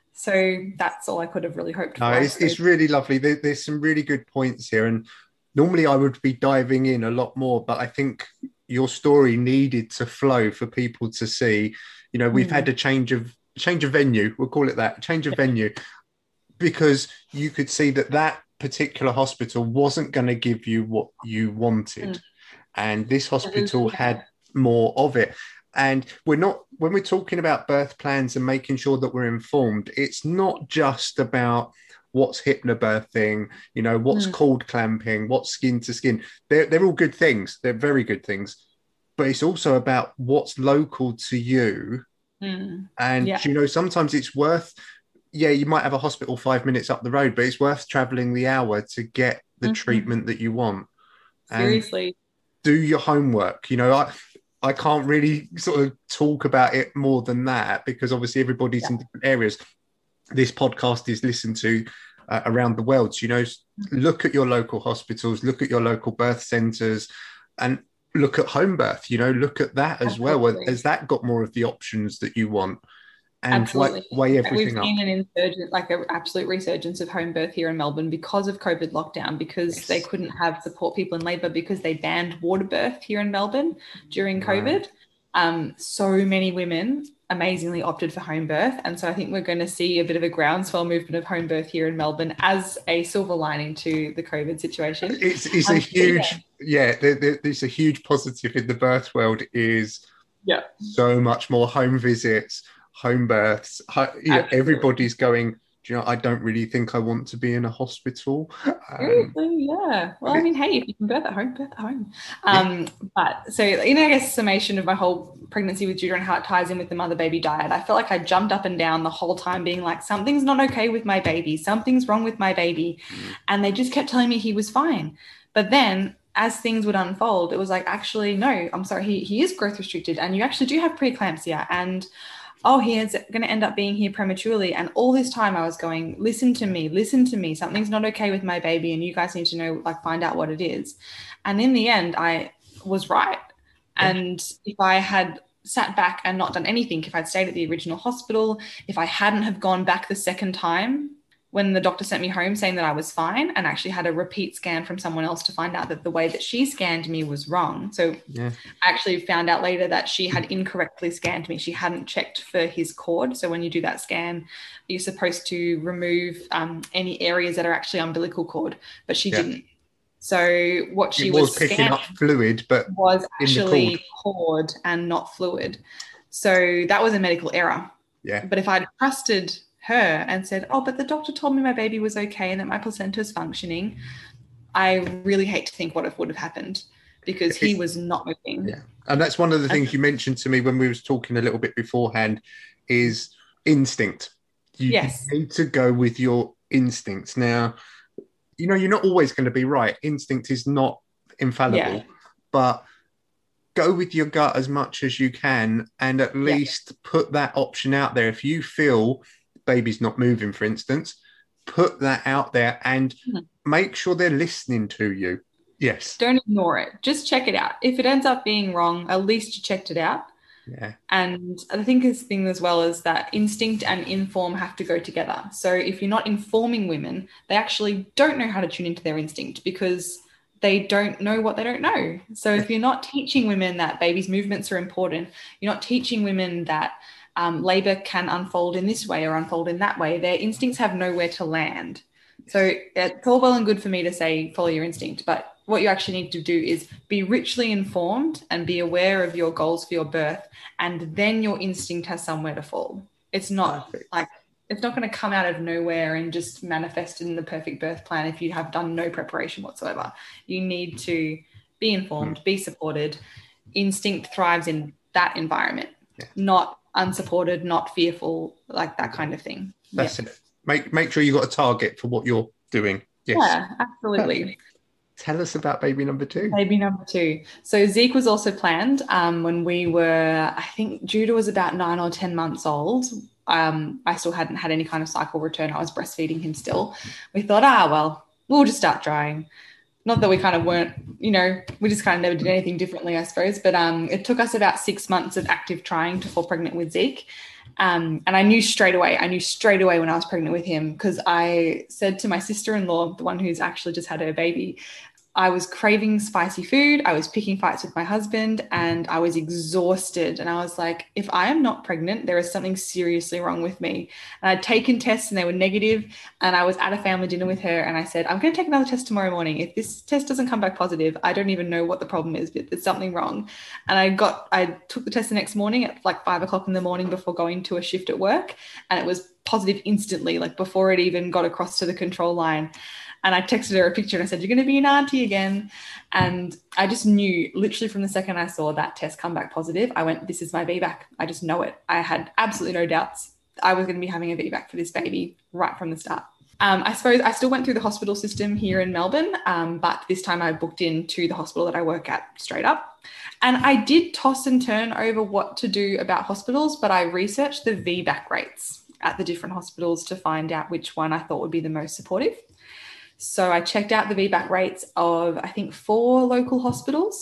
So that's all I could have really hoped no, for. It's, it's really lovely. There, there's some really good points here. And normally I would be diving in a lot more, but I think your story needed to flow for people to see. You know, we've mm. had a change of change of venue. We'll call it that, change of venue, because you could see that that particular hospital wasn't going to give you what you wanted. Mm. And this hospital had more of it. And we're not, when we're talking about birth plans and making sure that we're informed, it's not just about what's hypnobirthing, you know, what's mm. cord clamping, what's skin to skin. They're, they're all good things. They're very good things. But it's also about what's local to you. Mm. And, yeah. you know, sometimes it's worth, yeah, you might have a hospital five minutes up the road, but it's worth traveling the hour to get the mm-hmm. treatment that you want. Seriously. And do your homework. You know, I, I can't really sort of talk about it more than that, because obviously everybody's yeah. in different areas. This podcast is listened to uh, around the world. So, you know, look at your local hospitals, look at your local birth centres, and look at home birth, you know, look at that as Absolutely. well. Has that got more of the options that you want? And weigh, weigh everything up. We've seen an insurgent, like an absolute resurgence of home birth here in Melbourne because of COVID lockdown, because yes. they couldn't have support people in labour, because they banned water birth here in Melbourne during COVID. Right. Um, so many women amazingly opted for home birth. And so I think we're going to see a bit of a groundswell movement of home birth here in Melbourne as a silver lining to the COVID situation. It's, it's um, a huge, yeah, yeah there, there, there's a huge positive in the birth world is yeah. so much more home visits, home births. Yeah, everybody's going, do you know, I don't really think I want to be in a hospital. Um, yeah. Well, I mean, hey, if you can birth at home, birth at home. Um, yeah. But so, you know, I guess summation of my whole pregnancy with Judah and how it ties in with the mother-baby diet. I felt like I jumped up and down the whole time being like, something's not okay with my baby. Something's wrong with my baby. Mm. And they just kept telling me he was fine. But then as things would unfold, it was like, actually, no, I'm sorry, he, he is growth restricted and you actually do have preeclampsia. And oh, he is going to end up being here prematurely. And all this time I was going, listen to me, listen to me. Something's not okay with my baby. And you guys need to know, like, find out what it is. And in the end, I was right. And if I had sat back and not done anything, if I'd stayed at the original hospital, if I hadn't have gone back the second time when the doctor sent me home saying that I was fine and actually had a repeat scan from someone else to find out that the way that she scanned me was wrong. So yeah. I actually found out later that she had incorrectly scanned me. She hadn't checked for his cord. So when you do that scan, you're supposed to remove um, any areas that are actually umbilical cord, but she yeah. didn't. So what she it was, was picking up fluid, but was actually cord. cord and not fluid. So that was a medical error. Yeah. But if I'd trusted her and said, oh, but the doctor told me my baby was okay and that my placenta is functioning, I really hate to think what it would have happened because he was not moving. Yeah. And that's one of the things you mentioned to me when we was talking a little bit beforehand is instinct. You yes. need to go with your instincts. Now, you know, you're not always going to be right. Instinct is not infallible, yeah. but go with your gut as much as you can and at least yeah. put that option out there. If you feel baby's not moving, for instance, put that out there and mm-hmm. make sure they're listening to you. Yes. Don't ignore it. Just check it out. If it ends up being wrong, at least you checked it out. Yeah. And I think this thing as well is that instinct and inform have to go together. So if you're not informing women, they actually don't know how to tune into their instinct because they don't know what they don't know. So if you're not teaching women that babies' movements are important, you're not teaching women that Um, labour can unfold in this way or unfold in that way, their instincts have nowhere to land. So it's all well and good for me to say, follow your instinct, but what you actually need to do is be richly informed and be aware of your goals for your birth, and then your instinct has somewhere to fall. It's not Perfect. like, it's not going to come out of nowhere and just manifest in the perfect birth plan if you have done no preparation whatsoever. You need to be informed, mm. be supported. Instinct thrives in that environment, yeah. not unsupported, not fearful, like that kind of thing. That's yeah. it. Make make sure you got a target for what you're doing. Yes. Yeah, absolutely. Perfect. Tell us about baby number two. Baby number two. So Zeke was also planned um, when we were, I think Judah was about nine or ten months old. Um, I still hadn't had any kind of cycle return. I was breastfeeding him still. We thought, ah, well, we'll just start drying. Not that we kind of weren't, you know, we just kind of never did anything differently, I suppose. But um, it took us about six months of active trying to fall pregnant with Zeke. Um, and I knew straight away, I knew straight away when I was pregnant with him because I said to my sister-in-law, the one who's actually just had her baby, I was craving spicy food. I was picking fights with my husband and I was exhausted. And I was like, if I am not pregnant, there is something seriously wrong with me. And I'd taken tests and they were negative. And I was at a family dinner with her and I said, I'm going to take another test tomorrow morning. If this test doesn't come back positive, I don't even know what the problem is, but there's something wrong. And I got, I took the test the next morning at like five o'clock in the morning before going to a shift at work. And it was positive instantly, like before it even got across to the control line. And I texted her a picture and I said, you're going to be an auntie again. And I just knew literally from the second I saw that test come back positive, I went, this is my V BAC. I just know it. I had absolutely no doubts. I was going to be having a V BAC for this baby right from the start. Um, I suppose I still went through the hospital system here in Melbourne, um, but this time I booked into the hospital that I work at straight up. And I did toss and turn over what to do about hospitals, but I researched the V BAC rates at the different hospitals to find out which one I thought would be the most supportive. So I checked out the V BAC rates of, I think, four local hospitals.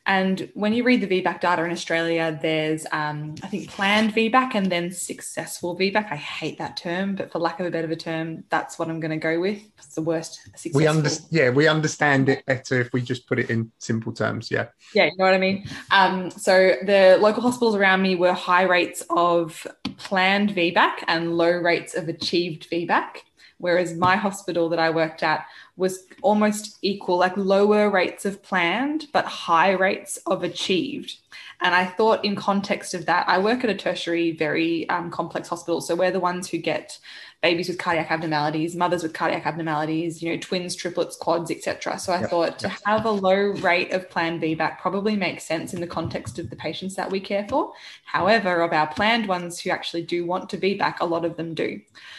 And when you read the V BAC data in Australia, there's, um, I think, planned V BAC and then successful V BAC. I hate that term, but for lack of a better term, that's what I'm going to go with. It's the worst. Successful. We understand. Yeah, we understand it better if we just put it in simple terms. Yeah. Yeah, you know what I mean? Um, so the local hospitals around me were high rates of planned V BAC and low rates of achieved V BAC, whereas my hospital that I worked at was almost equal, like lower rates of planned, but high rates of achieved. And I thought in context of that, I work at a tertiary, very um, complex hospital. So we're the ones who get babies with cardiac abnormalities, mothers with cardiac abnormalities, you know, twins, triplets, quads, et cetera. So I yep. thought to have a low rate of planned V BAC probably makes sense in the context of the patients that we care for. However, of our planned ones who actually do want to V BAC, a lot of them do.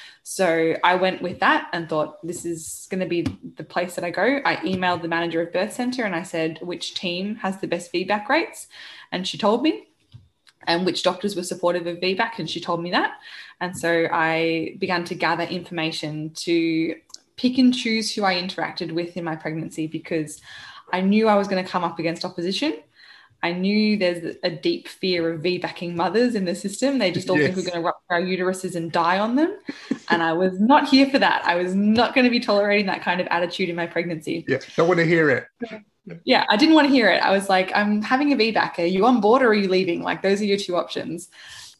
So I went with that and thought, this is going to be the place that I go. I emailed the manager of birth center and I said, which team has the best V BAC rates? And she told me, and which doctors were supportive of V BAC, and she told me that. And so I began to gather information to pick and choose who I interacted with in my pregnancy, because I knew I was going to come up against opposition. I knew there's a deep fear of V BACing mothers in the system. They just all yes. think we're going to rupture our uteruses and die on them. And I was not here for that. I was not going to be tolerating that kind of attitude in my pregnancy. Yeah, don't want to hear it. Yeah, I didn't want to hear it. I was like, I'm having a V BAC. Are you on board or are you leaving? Like, those are your two options.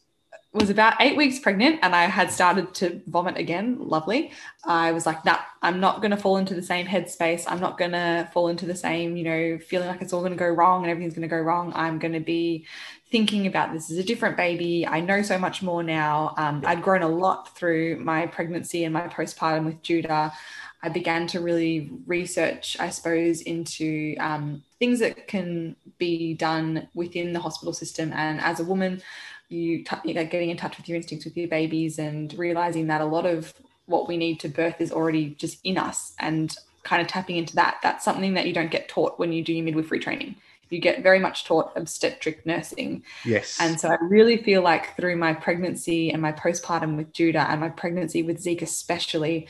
Was about eight weeks pregnant and I had started to vomit again. Lovely. I was like, nah, I'm not going to fall into the same headspace. I'm not going to fall into the same, you know, feeling like it's all going to go wrong and everything's going to go wrong. I'm going to be thinking about this as a different baby. I know so much more now. Um, I'd grown a lot through my pregnancy and my postpartum with Judah. I began to really research, I suppose, into um, things that can be done within the hospital system. And as a woman, you, t- you know, getting in touch with your instincts with your babies and realizing that a lot of what we need to birth is already just in us, and kind of tapping into that. That's something that you don't get taught when you do your midwifery training. You get very much taught obstetric nursing. Yes. And so I really feel like through my pregnancy and my postpartum with Judah and my pregnancy with Zeke especially,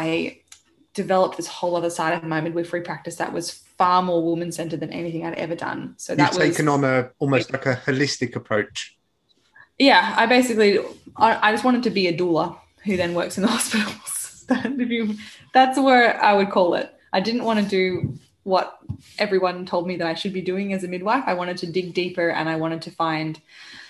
I developed this whole other side of my midwifery practice that was far more woman-centered than anything I'd ever done. So that You've was taken on a almost like a holistic approach. Yeah, I basically, I, I just wanted to be a doula who then works in the hospitals. That's where I would call it. I didn't want to do what everyone told me that I should be doing as a midwife. I wanted to dig deeper and I wanted to find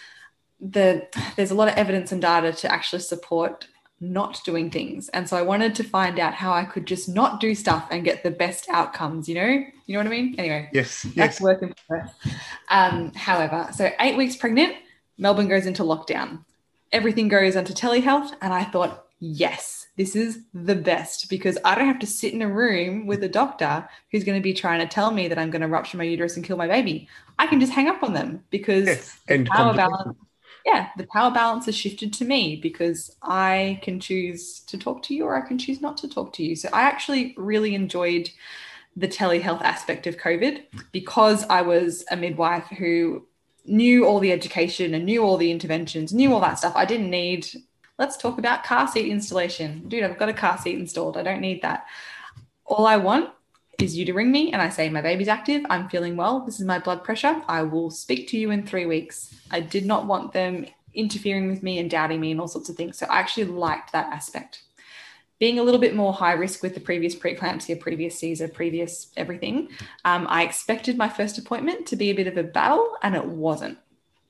the, there's a lot of evidence and data to actually support not doing things. And so I wanted to find out how I could just not do stuff and get the best outcomes, you know, you know what I mean? Anyway, yes, that's yes. work in progress. Um, however, so eight weeks pregnant, Melbourne goes into lockdown. Everything goes onto telehealth. And I thought, yes, this is the best, because I don't have to sit in a room with a doctor who's going to be trying to tell me that I'm going to rupture my uterus and kill my baby. I can just hang up on them because yes. the End power balance, yeah, the power balance has shifted to me, because I can choose to talk to you or I can choose not to talk to you. So I actually really enjoyed the telehealth aspect of COVID, because I was a midwife who knew all the education and knew all the interventions, knew all that stuff. I didn't need, let's talk about car seat installation. Dude, I've got a car seat installed. I don't need that. All I want is you to ring me and I say, my baby's active, I'm feeling well, this is my blood pressure, I will speak to you in three weeks. I did not want them interfering with me and doubting me and all sorts of things. So I actually liked that aspect. Being a little bit more high risk with the previous preeclampsia, previous Caesar, previous everything, um, I expected my first appointment to be a bit of a battle, and it wasn't.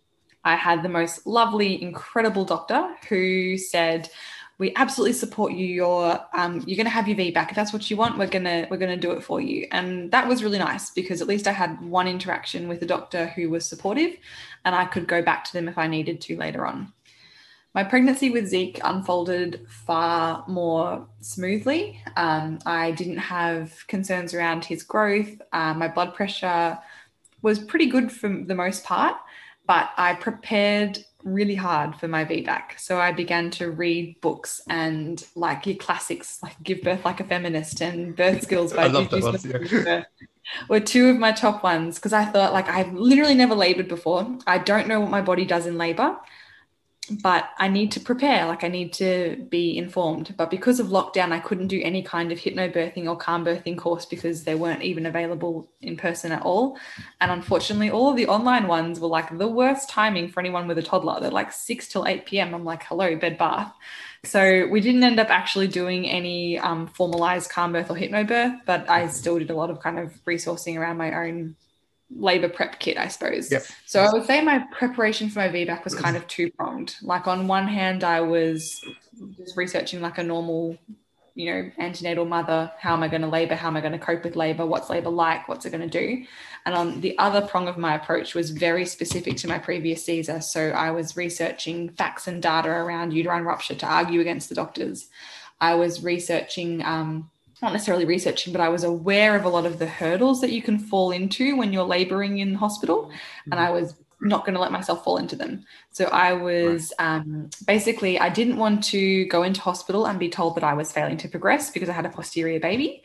I had the most lovely, incredible doctor who said, we absolutely support you. You're, um, you're going to have your V BAC. If that's what you want, we're going to, we're going to do it for you. And that was really nice, because at least I had one interaction with a doctor who was supportive, and I could go back to them if I needed to later on. My pregnancy with Zeke unfolded far more smoothly. Um, I didn't have concerns around his growth. Uh, my blood pressure was pretty good for the most part, but I prepared really hard for my V BAC. So I began to read books and like your classics, like Give Birth Like a Feminist and Birth Skills by Juju Smith yeah. were two of my top ones, because I thought, like, I've literally never labored before. I don't know what my body does in labor. but I need to prepare, like I need to be informed. But because of lockdown, I couldn't do any kind of hypnobirthing or calm birthing course because they weren't even available in person at all. And unfortunately, all of the online ones were like the worst timing for anyone with a toddler. They're like six till eight p.m. I'm like, hello, bed bath. So we didn't end up actually doing any um, formalized calm birth or hypnobirth, but I still did a lot of kind of resourcing around my own labor prep kit, I suppose. Yep. So I would say my preparation for my V BAC was kind of two-pronged. Like on one hand, I was just researching like a normal, you know, antenatal mother. How am I going to labor? How am I going to cope with labor? What's labor like? What's it going to do? And on the other prong of my approach was very specific to my previous Caesar. So I was researching facts and data around uterine rupture to argue against the doctors. I was researching um, not necessarily researching, but I was aware of a lot of the hurdles that you can fall into when you're laboring in hospital. And I was not going to let myself fall into them. So I was um, basically, I didn't want to go into hospital and be told that I was failing to progress because I had a posterior baby.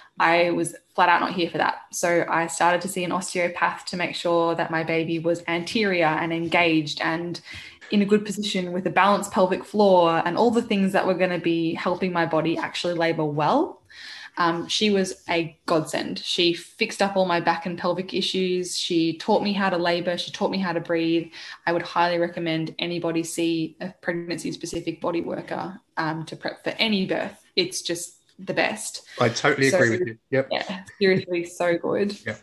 I was flat out not here for that. So I started to see an osteopath to make sure that my baby was anterior and engaged and in a good position with a balanced pelvic floor and all the things that were going to be helping my body actually labor well. Um, she was a godsend. She fixed up all my back and pelvic issues. She taught me how to labor. She taught me how to breathe. I would highly recommend anybody see a pregnancy-specific body worker um, to prep for any birth. It's just the best. I totally so, agree with you. Yep. Yeah, seriously, so good. Yep.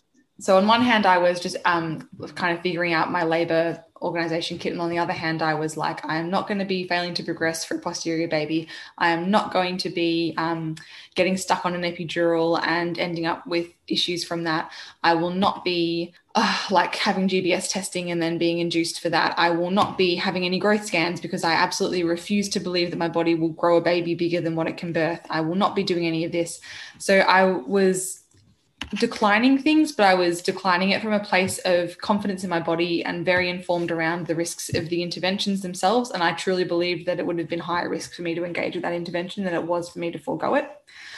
So on one hand, I was just um, kind of figuring out my labor organization kit. And on the other hand, I was like, I am not going to be failing to progress for a posterior baby. I am not going to be um, getting stuck on an epidural and ending up with issues from that. I will not be uh, like having G B S testing and then being induced for that. I will not be having any growth scans because I absolutely refuse to believe that my body will grow a baby bigger than what it can birth. I will not be doing any of this. So I was declining things, but I was declining it from a place of confidence in my body and very informed around the risks of the interventions themselves. And I truly believed that it would have been higher risk for me to engage with that intervention than it was for me to forego it.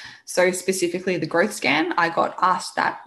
So specifically the growth scan, I got asked that.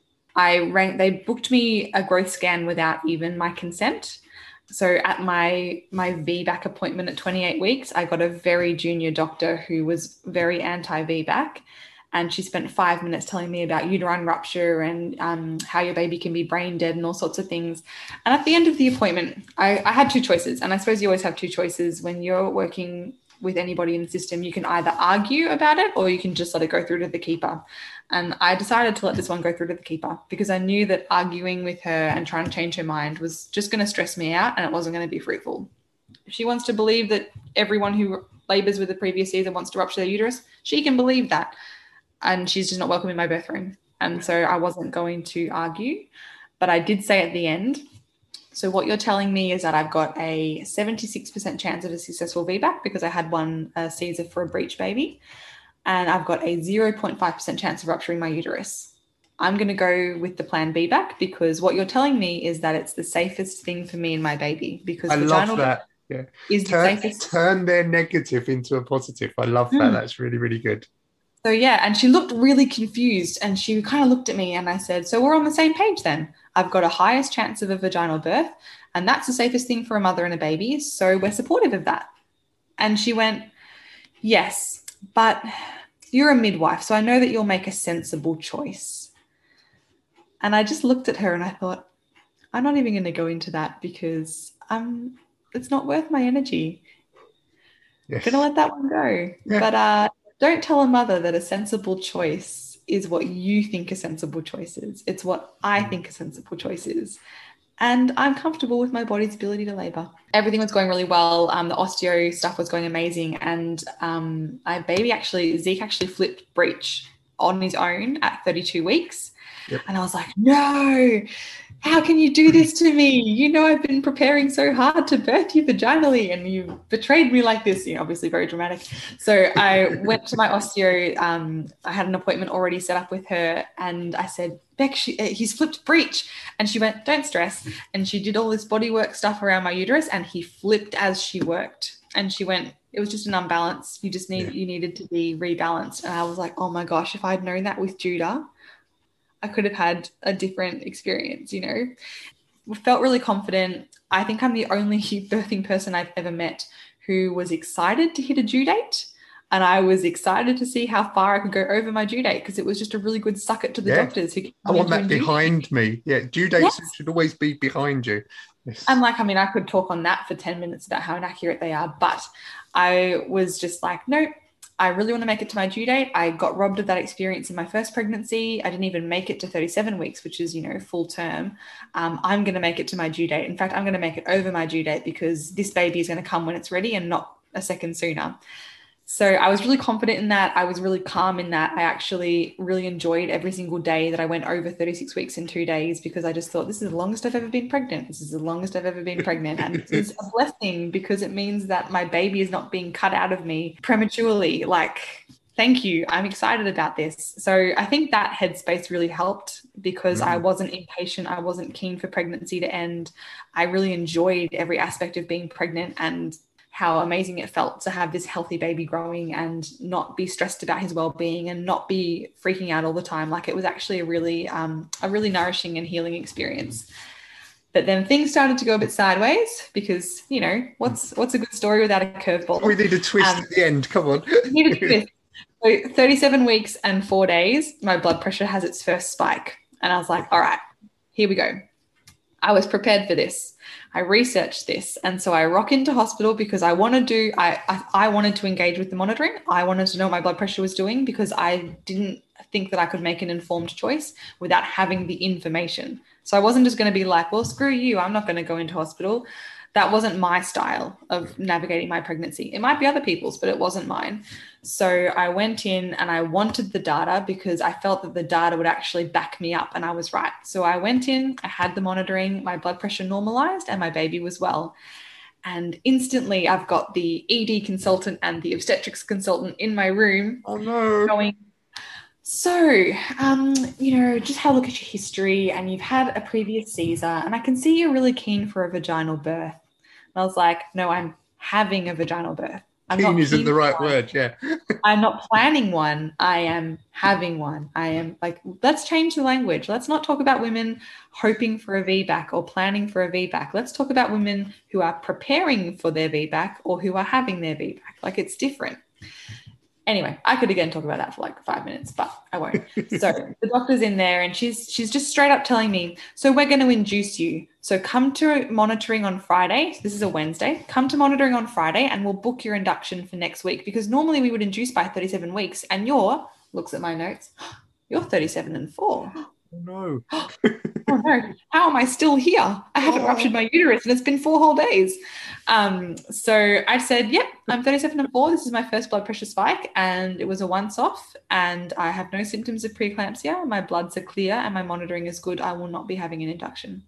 I rang, they booked me a growth scan without even my consent. So at my my V BAC appointment at twenty-eight weeks, I got a very junior doctor who was very anti-V BAC. And she spent five minutes telling me about uterine rupture and um, how your baby can be brain dead and all sorts of things. And at the end of the appointment, I, I had two choices. And I suppose you always have two choices when you're working with anybody in the system. You can either argue about it or you can just let it go through to the keeper. And I decided to let this one go through to the keeper because I knew that arguing with her and trying to change her mind was just going to stress me out and it wasn't going to be fruitful. If she wants to believe that everyone who labors with a previous Caesar wants to rupture their uterus, she can believe that. And she's just not welcome in my birth room. And so I wasn't going to argue, but I did say at the end, so what you're telling me is that I've got a seventy-six percent chance of a successful V BAC because I had one uh, Caesar for a breech baby, and I've got a zero point five percent chance of rupturing my uterus. I'm going to go with the plan V BAC because what you're telling me is that it's the safest thing for me and my baby because I vaginal love that. Yeah. is turn, the safest. Turn their negative into a positive. I love that. Mm. That's really, really good. So, yeah, and she looked really confused and she kind of looked at me and I said, so we're on the same page then. I've got a highest chance of a vaginal birth and that's the safest thing for a mother and a baby. So we're supportive of that. And she went, yes, but you're a midwife, so I know that you'll make a sensible choice. And I just looked at her and I thought, I'm not even going to go into that because um, it's not worth my energy. Yes. I'm going to let that one go. Yeah. But uh, don't tell a mother that a sensible choice is what you think a sensible choice is. It's what I think a sensible choice is. And I'm comfortable with my body's ability to labour. Everything was going really well. Um, the osteo stuff was going amazing. And um, my baby actually, Zeke actually flipped breech on his own at thirty-two weeks. Yep. And I was like, no, how can you do this to me? You know, I've been preparing so hard to birth you vaginally and you betrayed me like this. You know, obviously very dramatic. So I went to my osteo. Um, I had an appointment already set up with her and I said, Beck, she, uh, he's flipped breech. And she went, don't stress. And she did all this bodywork stuff around my uterus and he flipped as she worked. And she went, it was just an unbalance. You just need, yeah. you needed to be rebalanced. And I was like, oh my gosh, if I'd known that with Judah, I could have had a different experience, you know. felt really confident. I think I'm the only birthing person I've ever met who was excited to hit a due date. And I was excited to see how far I could go over my due date because it was just a really good suck it to the yeah. doctors who I want that behind me. Yeah, due dates yes. should always be behind you. Yes. And like, I mean, I could talk on that for ten minutes about how inaccurate they are, but I was just like, no, I really want to make it to my due date. I got robbed of that experience in my first pregnancy. I didn't even make it to thirty-seven weeks, which is, you know, full term. Um, I'm going to make it to my due date. In fact, I'm going to make it over my due date because this baby is going to come when it's ready and not a second sooner. So I was really confident in that. I was really calm in that. I actually really enjoyed every single day that I went over thirty-six weeks in two days because I just thought this is the longest I've ever been pregnant. This is the longest I've ever been pregnant. And this is a blessing because it means that my baby is not being cut out of me prematurely. Like, thank you. I'm excited about this. So I think that headspace really helped because mm. I wasn't impatient. I wasn't keen for pregnancy to end. I really enjoyed every aspect of being pregnant and how amazing it felt to have this healthy baby growing and not be stressed about his well-being and not be freaking out all the time. Like, it was actually a really, um, a really nourishing and healing experience. But then things started to go a bit sideways because, you know, what's what's a good story without a curveball? We need a twist um, at the end. Come on. We need a twist. So thirty-seven weeks and four days, my blood pressure has its first spike. And I was like, all right, here we go. I was prepared for this. I researched this. And so I rock into hospital because I want to do, I, I, I wanted to engage with the monitoring. I wanted to know what my blood pressure was doing because I didn't think that I could make an informed choice without having the information. So I wasn't just going to be like, well, screw you, I'm not going to go into hospital. That wasn't my style of navigating my pregnancy. It might be other people's, but it wasn't mine. So I went in and I wanted the data because I felt that the data would actually back me up, and I was right. So I went in, I had the monitoring, my blood pressure normalized, and my baby was well. And instantly I've got the E D consultant and the obstetrics consultant in my room. Oh no. Going, so, um, you know, just have a look at your history and you've had a previous Caesar and I can see you're really keen for a vaginal birth. And I was like, no, I'm having a vaginal birth. I'm keen not isn't keen the right one. word, yeah. I'm not planning one. I am having one. I am like, let's change the language. Let's not talk about women hoping for a V BAC or planning for a V BAC. Let's talk about women who are preparing for their V BAC or who are having their V BAC. Like, it's different. Anyway, I could again talk about that for like five minutes, but I won't. So the doctor's in there and she's she's just straight up telling me, so we're going to induce you. So come to monitoring on Friday. This is a Wednesday. Come to monitoring on Friday and we'll book your induction for next week because normally we would induce by thirty-seven weeks and you're, looks at my notes, you're thirty-seven and four. Oh, no. Oh, no. How am I still here? I haven't oh. ruptured my uterus and it's been four whole days. Um, so I said, yep, I'm thirty-seven and four. This is my first blood pressure spike and it was a once off and I have no symptoms of preeclampsia. My bloods are clear and my monitoring is good. I will not be having an induction.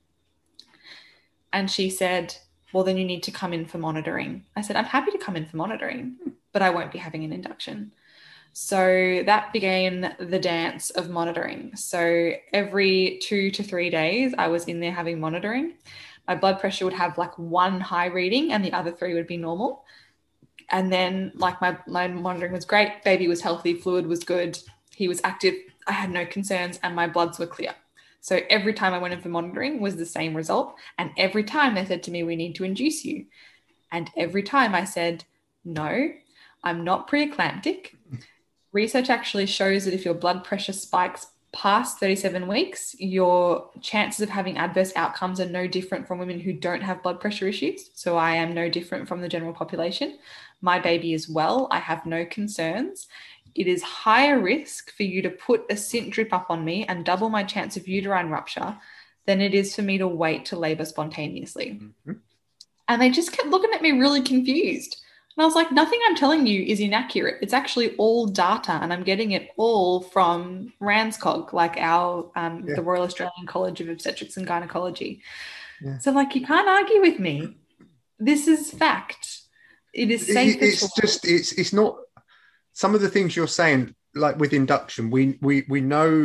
And she said, well, then you need to come in for monitoring. I said, I'm happy to come in for monitoring, but I won't be having an induction. So that began the dance of monitoring. So every two to three days, I was in there having monitoring. My blood pressure would have like one high reading and the other three would be normal. And then like my, my monitoring was great. Baby was healthy. Fluid was good. He was active. I had no concerns and my bloods were clear. So every time I went in for monitoring was the same result. And every time they said to me, we need to induce you. And every time I said, no, I'm not preeclamptic. Research actually shows that if your blood pressure spikes past thirty-seven weeks, your chances of having adverse outcomes are no different from women who don't have blood pressure issues. So I am no different from the general population. My baby is well. I have no concerns. It is higher risk for you to put a C I N T drip up on me and double my chance of uterine rupture than it is for me to wait to labour spontaneously. Mm-hmm. And they just kept looking at me really confused. And I was like, nothing I'm telling you is inaccurate. It's actually all data and I'm getting it all from RANZCOG, like our, um, yeah. the Royal Australian College of Obstetrics and Gynecology. Yeah. So like, you can't argue with me. This is fact. It is safe. It, it's just, it's it's not, some of the things you're saying, like with induction, we we we know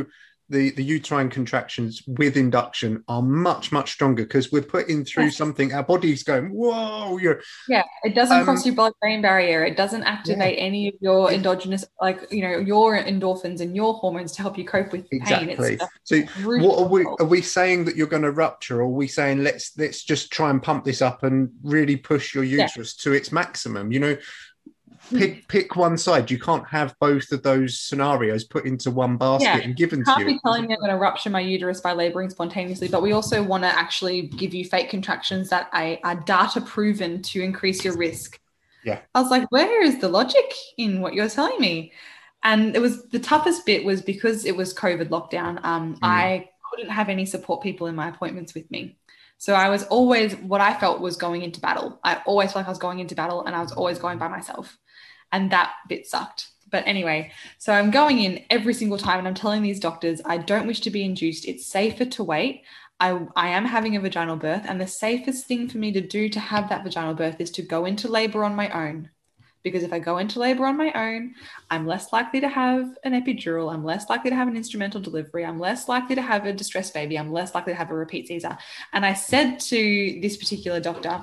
the, the uterine contractions with induction are much, much stronger because we're putting through Yes. something, our body's going, whoa, you're, Yeah, it doesn't cross um, your blood-brain barrier. It doesn't activate yeah, any of your if, endogenous, like, you know, your endorphins and your hormones to help you cope with pain. It's exactly. just So really what are we, difficult. are we saying that you're going to rupture, or are we saying let's, let's just try and pump this up and really push your Yeah. uterus to its maximum? You know, Mm. pick pick one side. You can't have both of those scenarios put into one Yeah, basket and you given to can't you. be telling me I'm going to rupture my uterus by laboring spontaneously, but we also want to actually give you fake contractions that are, are data proven to increase your risk. Yeah. I was like, where is the logic in what you're telling me? And it was the toughest bit was because it was COVID lockdown. Um, Mm. I couldn't have any support people in my appointments with me. So I was always, what I felt was going into battle. I always felt like I was going into battle and I was always going by myself. And that bit sucked. But anyway, so I'm going in every single time and I'm telling these doctors, I don't wish to be induced. It's safer to wait. I, I am having a vaginal birth, and the safest thing for me to do to have that vaginal birth is to go into labor on my own. Because if I go into labor on my own, I'm less likely to have an epidural. I'm less likely to have an instrumental delivery. I'm less likely to have a distressed baby. I'm less likely to have a repeat Caesar. And I said to this particular doctor,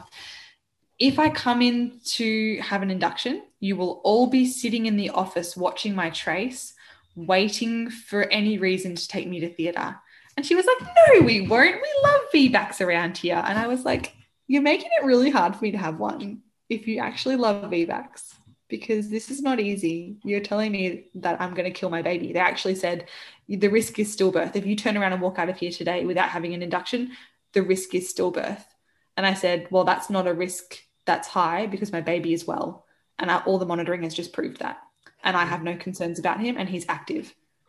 if I come in to have an induction, you will all be sitting in the office watching my trace, waiting for any reason to take me to theatre. And she was like, no, we won't. We love V BACs around here. And I was like, you're making it really hard for me to have one if you actually love V BACs, because this is not easy. You're telling me that I'm going to kill my baby. They actually said the risk is stillbirth. If you turn around and walk out of here today without having an induction, the risk is stillbirth. And I said, well, that's not a risk that's high because my baby is well. And I, all the monitoring has just proved that. And I have no concerns about him and he's active.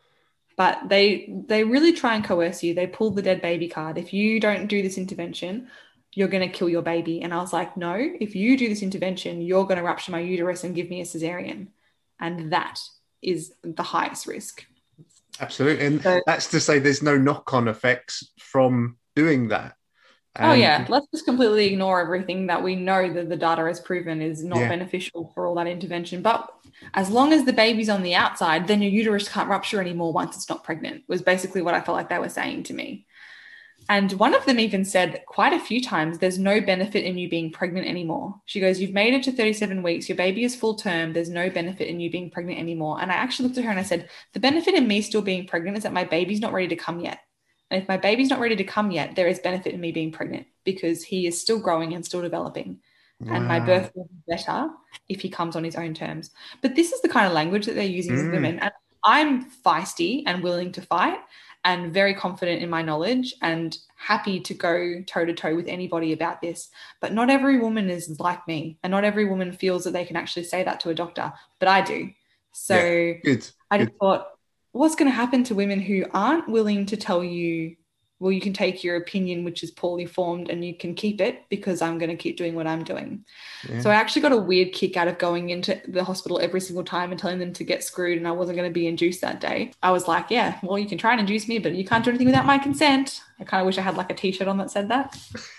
But they they really try and coerce you. They pull the dead baby card. If you don't do this intervention, you're going to kill your baby. And I was like, no, if you do this intervention, you're going to rupture my uterus and give me a cesarean. And that is the highest risk. Absolutely. And So, that's to say there's no knock-on effects from doing that. oh, And yeah. Let's just completely ignore everything that we know that the data has proven is not yeah. beneficial for all that intervention. But as long as the baby's on the outside, then your uterus can't rupture anymore once it's not pregnant, was basically what I felt like they were saying to me. And one of them even said quite a few times, there's no benefit in you being pregnant anymore. She goes, you've made it to thirty-seven weeks. Your baby is full term. There's no benefit in you being pregnant anymore. And I actually looked at her and I said, the benefit in me still being pregnant is that my baby's not ready to come yet. And if my baby's not ready to come yet, there is benefit in me being pregnant because he is still growing and still developing. Wow. And my birth will be better if he comes on his own terms. But this is the kind of language that they're using Mm. as women. And I'm feisty and willing to fight and very confident in my knowledge and happy to go toe to toe with anybody about this. But not every woman is like me. And not every woman feels that they can actually say that to a doctor. But I do. So Yeah. Good. I Good. just thought, what's going to happen to women who aren't willing to tell you, well, you can take your opinion, which is poorly formed, and you can keep it because I'm going to keep doing what I'm doing. Yeah. So I actually got a weird kick out of going into the hospital every single time and telling them to get screwed and I wasn't going to be induced that day. I was like, yeah, well, you can try and induce me, but you can't do anything without my consent. I kind of wish I had like a t-shirt on that said that.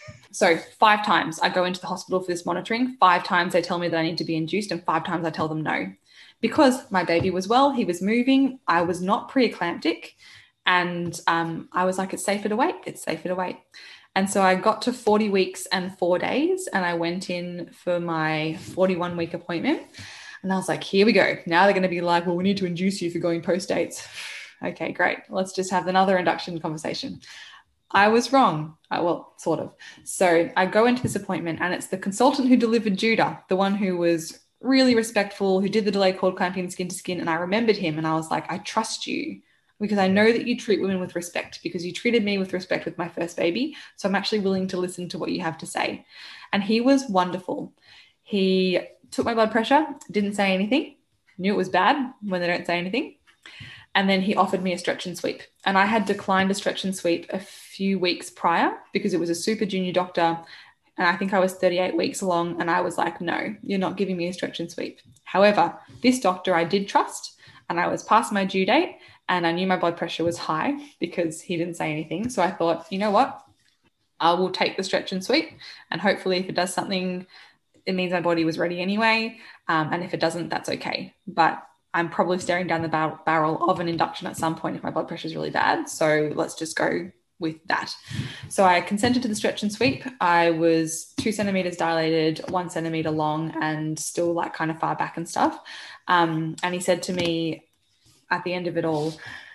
So five times I go into the hospital for this monitoring. Five times they tell me that I need to be induced and five times I tell them no. Because my baby was well, he was moving, I was not preeclamptic, and um, I was like, it's safer to wait, it's safer to wait. And so I got to forty weeks and four days and I went in for my forty-one week appointment and I was like, here we go. Now they're going to be like, well, we need to induce you for going post dates. Okay, great. Let's just have another induction conversation. I was wrong. I, well, sort of. So I go into this appointment and it's the consultant who delivered Judah, the one who was really respectful, who did the delayed cord clamping skin to skin. And I remembered him and I was like, I trust you because I know that you treat women with respect because you treated me with respect with my first baby. So I'm actually willing to listen to what you have to say. And he was wonderful. He took my blood pressure, didn't say anything, knew it was bad when they don't say anything. And then he offered me a stretch and sweep. And I had declined a stretch and sweep a few weeks prior because it was a super junior doctor. And I think I was thirty-eight weeks along and I was like, no, you're not giving me a stretch and sweep. However, this doctor I did trust and I was past my due date and I knew my blood pressure was high because he didn't say anything. So I thought, you know what? I will take the stretch and sweep and hopefully if it does something, it means my body was ready anyway. Um, and if it doesn't, that's okay. But I'm probably staring down the bar- barrel of an induction at some point if my blood pressure is really bad. So let's just go with that. So I consented to the stretch and sweep. I was two centimeters dilated, one centimeter long, and still like kind of far back and stuff. Um, and he said to me at the end of it all,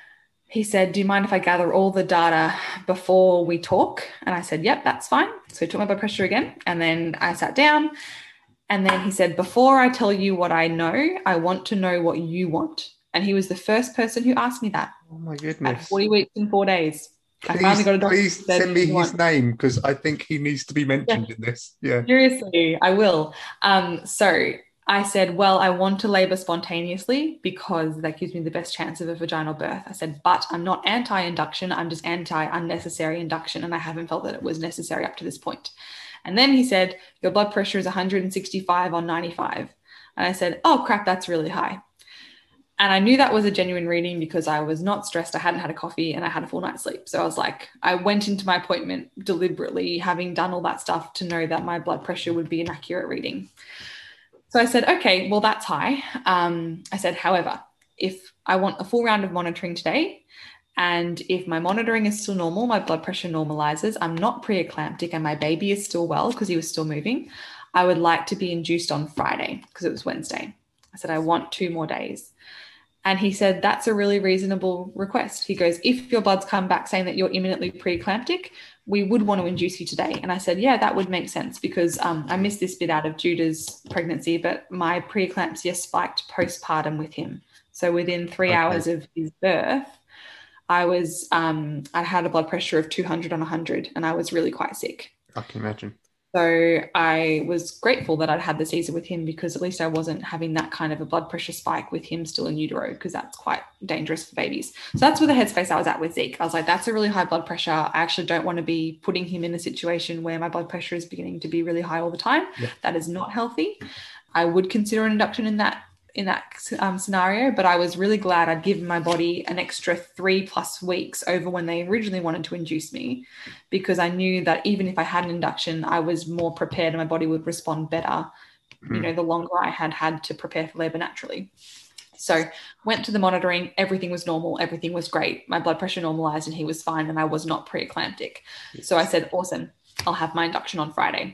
he said, do you mind if I gather all the data before we talk? And I said, yep, that's fine. So he took my blood pressure again. And then I sat down. And then he said, before I tell you what I know, I want to know what you want. And he was the first person who asked me that. Oh, my goodness. At forty weeks and four days. Please, I finally got a doctor. Please said, send me his want? name, because I think he needs to be mentioned yeah. in this. Yeah. Seriously, I will. Um, so I said, well, I want to labor spontaneously because that gives me the best chance of a vaginal birth. I said, but I'm not anti-induction. I'm just anti-unnecessary induction. And I haven't felt that it was necessary up to this point. And then he said, your blood pressure is one hundred sixty-five on ninety-five. And I said, oh, crap, that's really high. And I knew that was a genuine reading because I was not stressed. I hadn't had a coffee and I had a full night's sleep. So I was like, I went into my appointment deliberately, having done all that stuff to know that my blood pressure would be an accurate reading. So I said, okay, well, that's high. Um, I said, however, if I want a full round of monitoring today, and if my monitoring is still normal, my blood pressure normalizes, I'm not preeclamptic and my baby is still well because he was still moving, I would like to be induced on Friday because it was Wednesday. I said, I want two more days. And he said, that's a really reasonable request. He goes, if your bloods come back saying that you're imminently preeclamptic, we would want to induce you today. And I said, yeah, that would make sense because um, I missed this bit out of Judah's pregnancy, but my preeclampsia spiked postpartum with him. So within three okay. hours of his birth, I was, um, I had a blood pressure of two hundred on one hundred and I was really quite sick. I can imagine. So I was grateful that I'd had the Caesar with him because at least I wasn't having that kind of a blood pressure spike with him still in utero because that's quite dangerous for babies. So that's where the headspace I was at with Zeke. I was like, that's a really high blood pressure. I actually don't want to be putting him in a situation where my blood pressure is beginning to be really high all the time. Yeah. That is not healthy. I would consider an induction in that in that um, scenario, but I was really glad I'd given my body an extra three plus weeks over when they originally wanted to induce me, because I knew that even if I had an induction, I was more prepared and my body would respond better, mm. you know, the longer I had had to prepare for labor naturally. So went to the monitoring, everything was normal, everything was great. My blood pressure normalized and he was fine and I was not preeclamptic. Yes. So I said, awesome, I'll have my induction on Friday.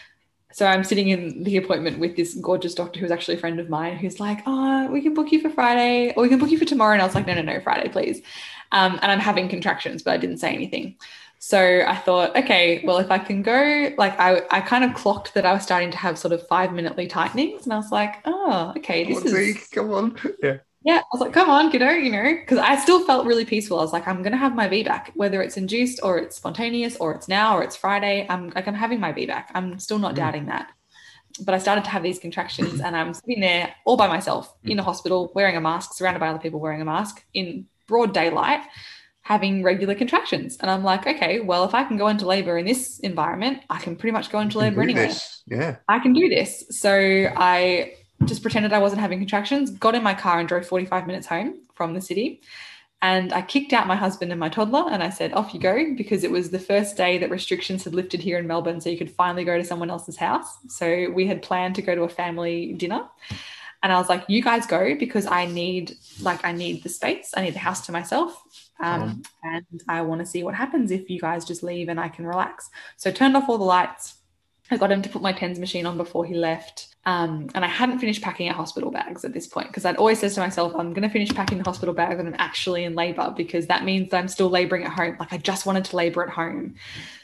So I'm sitting in the appointment with this gorgeous doctor who's actually a friend of mine who's like, oh, we can book you for Friday or we can book you for tomorrow. And I was like, no, no, no, Friday, please. Um, and I'm having contractions, but I didn't say anything. So I thought, okay, well, if I can go, like I, I kind of clocked that I was starting to have sort of five minutely tightenings. And I was like, oh, okay, this come on, is... Zeke, come on. Yeah. Yeah, I was like, come on, kiddo, you know, because I still felt really peaceful. I was like, I'm going to have my V BAC, whether it's induced or it's spontaneous or it's now or it's Friday. I'm like, I'm having my V BAC. I'm still not mm. doubting that. But I started to have these contractions and I'm sitting there all by myself in a hospital, wearing a mask, surrounded by other people wearing a mask in broad daylight, having regular contractions. And I'm like, okay, well, if I can go into labor in this environment, I can pretty much go into labor anyway. This. Yeah. I can do this. So I just pretended I wasn't having contractions, got in my car and drove forty-five minutes home from the city. And I kicked out my husband and my toddler and I said, off you go, because it was the first day that restrictions had lifted here in Melbourne. So you could finally go to someone else's house. So we had planned to go to a family dinner. And I was like, you guys go because I need, like, I need the space. I need the house to myself. Um, um, and I want to see what happens if you guys just leave and I can relax. So I turned off all the lights. I got him to put my TENS machine on before he left. Um, and I hadn't finished packing our hospital bags at this point because I'd always said to myself, I'm going to finish packing the hospital bags when I'm actually in labor because that means that I'm still laboring at home. Like I just wanted to labor at home.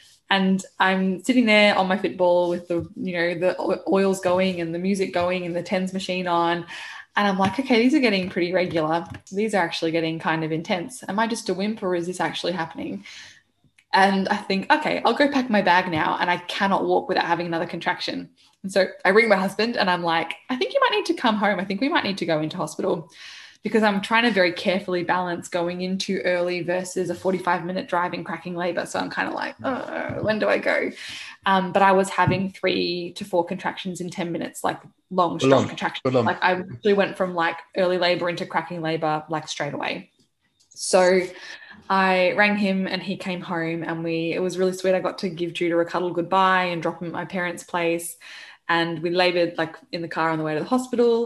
And I'm sitting there on my football with the, you know, the oils going and the music going and the TENS machine on. And I'm like, okay, these are getting pretty regular. These are actually getting kind of intense. Am I just a wimp or is this actually happening? And I think, okay, I'll go pack my bag now and I cannot walk without having another contraction. And so I ring my husband and I'm like, I think you might need to come home. I think we might need to go into hospital because I'm trying to very carefully balance going in too early versus a forty-five minute drive in cracking labor. So I'm kind of like, oh, when do I go? Um, but I was having three to four contractions in ten minutes, like long, strong long, contractions. Long. Like I actually went from like early labor into cracking labor, like straight away. So I rang him and he came home and we, it was really sweet. I got to give Judah a cuddle goodbye and drop him at my parents' place. And we labored like in the car on the way to the hospital.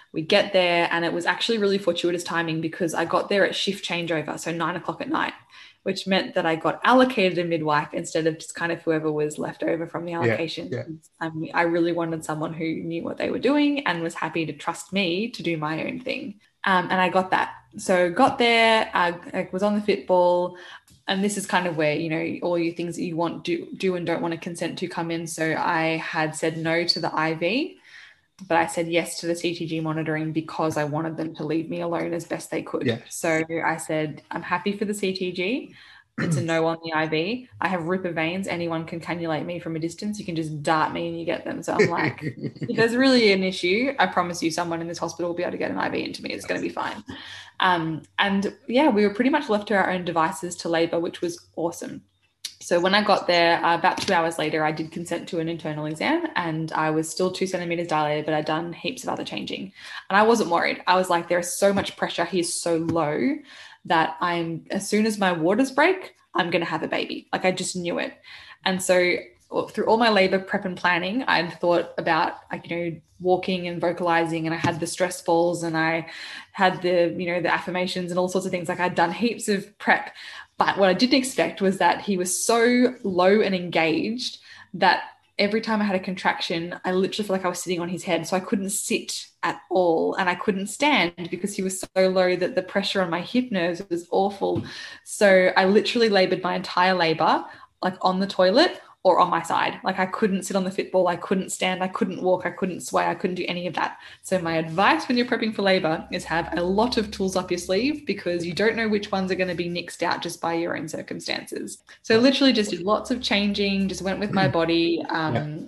We get there, and it was actually really fortuitous timing because I got there at shift changeover, so nine o'clock at night, which meant that I got allocated a midwife instead of just kind of whoever was left over from the allocation. Yeah, yeah. Um, I really wanted someone who knew what they were doing and was happy to trust me to do my own thing. Um, and I got that. So got there, I, I was on the Fitball, and this is kind of where, you know, all your things that you want, do, do and don't want to consent to come in. So I had said no to the I V, but I said yes to the C T G monitoring because I wanted them to leave me alone as best they could. Yeah. So I said, I'm happy for the C T G. It's a no on the I V. I have Ripper veins. Anyone can cannulate me from a distance. You can just dart me and you get them. So I'm like, if there's really an issue, I promise you someone in this hospital will be able to get an I V into me. It's going to be fine. Um, and yeah, we were pretty much left to our own devices to labour, which was awesome. So when I got there, uh, about two hours later, I did consent to an internal exam, and I was still two centimetres dilated, but I'd done heaps of other changing. And I wasn't worried. I was like, there is so much pressure. He is so low that I'm, as soon as my waters break, I'm going to have a baby. Like, I just knew it. And so through all my labour prep and planning, I'd thought about, like, you know, walking and vocalizing, and I had the stress balls, and I had the, you know, the affirmations and all sorts of things. Like, I'd done heaps of prep. But what I didn't expect was that he was so low and engaged that every time I had a contraction, I literally felt like I was sitting on his head. So I couldn't sit at all, and I couldn't stand because he was so low that the pressure on my hip nerves was awful. So I literally labored my entire labor, like on the toilet or on my side. Like, I couldn't sit on the Fitball. I couldn't stand. I couldn't walk. I couldn't sway. I couldn't do any of that. So my advice when you're prepping for labor is have a lot of tools up your sleeve, because you don't know which ones are going to be nixed out just by your own circumstances. So literally just did lots of changing, just went with my body. Um, yeah.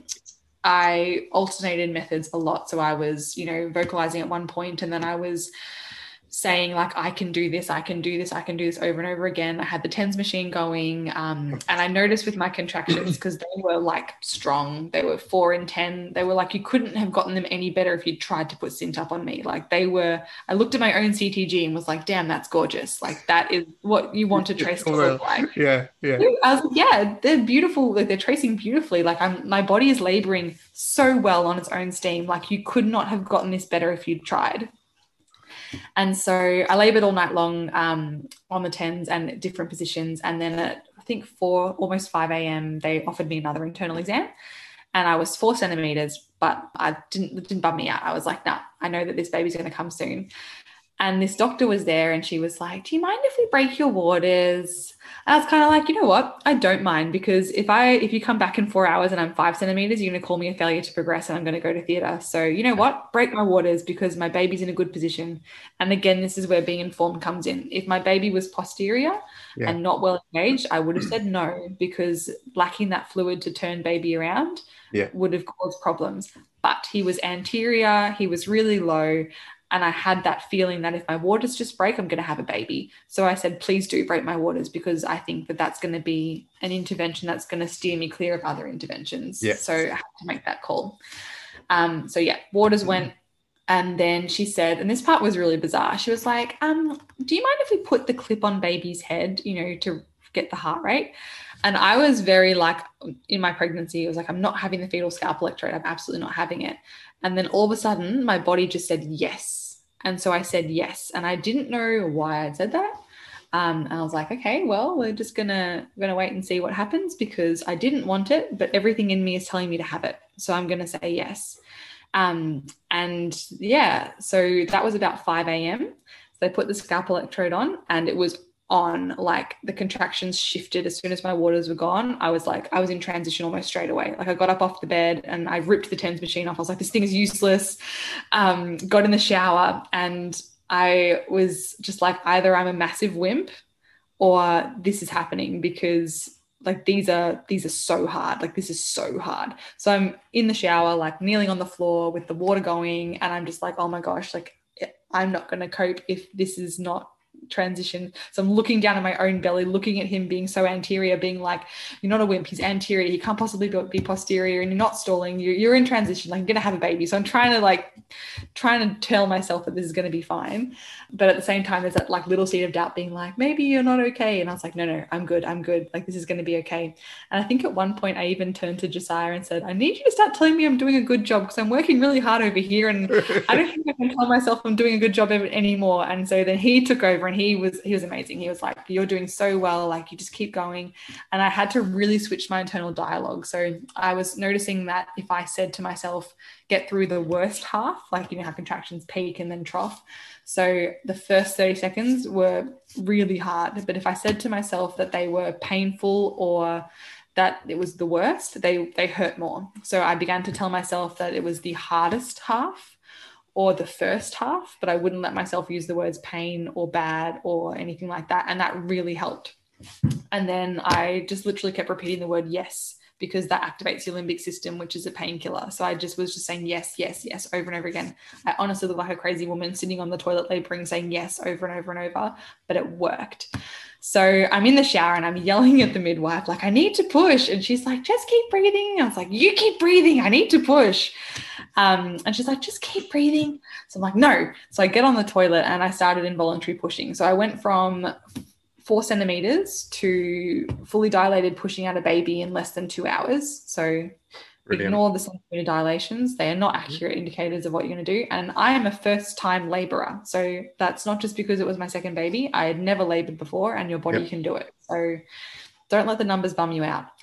I alternated methods a lot. So I was, you know, vocalizing at one point, and then I was saying, like, I can do this, I can do this, I can do this over and over again. I had the TENS machine going. Um, and I noticed with my contractions, because they were like strong, they were four and ten. They were like, you couldn't have gotten them any better if you'd tried to put Sint up on me. Like, they were, I looked at my own C T G and was like, damn, that's gorgeous. Like, that is what you want a trace to look like. Yeah, yeah. I was like, yeah, they're beautiful. Like, they're tracing beautifully. Like, I'm, my body is laboring so well on its own steam. Like, you could not have gotten this better if you'd tried. And so I labored all night long um, on the TENS and different positions. And then at, I think, four, almost five a.m., they offered me another internal exam. And I was four centimetres, but I didn't, it didn't bum me out. I was like, nah, I know that this baby's going to come soon. And this doctor was there, and she was like, do you mind if we break your waters? And I was kind of like, you know what? I don't mind, because if I if you come back in four hours and I'm five centimeters, you're going to call me a failure to progress, and I'm going to go to theatre. So you know what? Break my waters, because my baby's in a good position. And again, this is where being informed comes in. If my baby was posterior yeah. and not well engaged, I would have said no, because lacking that fluid to turn baby around yeah. would have caused problems. But he was anterior, he was really low. And I had that feeling that if my waters just break, I'm going to have a baby. So I said, please do break my waters, because I think that that's going to be an intervention that's going to steer me clear of other interventions. Yeah. So I had to make that call. Um, so yeah, waters went. And then she said, and this part was really bizarre. She was like, um, do you mind if we put the clip on baby's head, you know, to get the heart rate? And I was very like, in my pregnancy, it was like, I'm not having the fetal scalp electrode. I'm absolutely not having it. And then all of a sudden, my body just said yes. And so I said yes. And I didn't know why I'd said that. Um, and I was like, okay, well, we're just gonna gonna wait and see what happens, because I didn't want it, but everything in me is telling me to have it. So I'm gonna say yes. Um, and yeah, so that was about five a.m. So they put the scalp electrode on, and it was on. Like, the contractions shifted as soon as my waters were gone. I was like, I was in transition almost straight away. Like, I got up off the bed and I ripped the TENS machine off. I was like, this thing is useless. Um, got in the shower, and I was just like, either I'm a massive wimp or this is happening, because like these are these are so hard. Like, this is so hard. So I'm in the shower, like kneeling on the floor with the water going, and I'm just like, oh my gosh, like I'm not going to cope if this is not transition. So I'm looking down at my own belly, looking at him being so anterior, being like, you're not a wimp, he's anterior, he can't possibly be posterior, and you're not stalling, you're, you're in transition, like, you're going to have a baby. So I'm trying to like, trying to tell myself that this is going to be fine. But at the same time, there's that like little seed of doubt being like, maybe you're not okay. And I was like, no, no, I'm good. I'm good. Like, this is going to be okay. And I think at one point I even turned to Josiah and said, I need you to start telling me I'm doing a good job, because I'm working really hard over here. And I don't think I can tell myself I'm doing a good job anymore. And so then he took over, and he was, he was amazing. He was like, you're doing so well. Like, you just keep going. And I had to really switch my internal dialogue. So I was noticing that if I said to myself, get through the worst half, like, you know how contractions peak and then trough. So the first thirty seconds were really hard. But if I said to myself that they were painful or that it was the worst, they, they hurt more. So I began to tell myself that it was the hardest half or the first half, but I wouldn't let myself use the words pain or bad or anything like that. And that really helped. And then I just literally kept repeating the word yes, because that activates your limbic system, which is a painkiller. So I just was just saying yes, yes, yes, over and over again. I honestly looked like a crazy woman sitting on the toilet laboring, saying yes over and over and over, but it worked. So I'm in the shower and I'm yelling at the midwife, like, I need to push. And she's like, just keep breathing. I was like, you keep breathing. I need to push. Um, and she's like, just keep breathing. So I'm like, no. So I get on the toilet and I started involuntary pushing. So I went from four centimeters to fully dilated, pushing out a baby in less than two hours. So Brilliant. Ignore the centimeter dilations. They are not accurate indicators of what you're going to do. And I am a first time laborer. So that's not just because it was my second baby. I had never labored before, and your body yep. can do it. So don't let the numbers bum you out.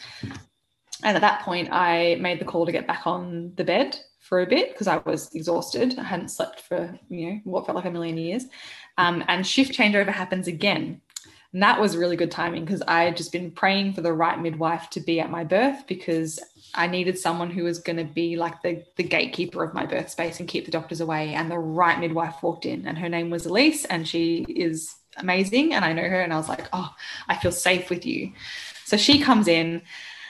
And at that point, I made the call to get back on the bed for a bit because I was exhausted. I hadn't slept for, you know, what felt like a million years. Um, and shift changeover happens again. And that was really good timing because I had just been praying for the right midwife to be at my birth, because I needed someone who was going to be like the, the gatekeeper of my birth space and keep the doctors away. And the right midwife walked in, and her name was Elise, and she is amazing. And I know her, and I was like, oh, I feel safe with you. So she comes in,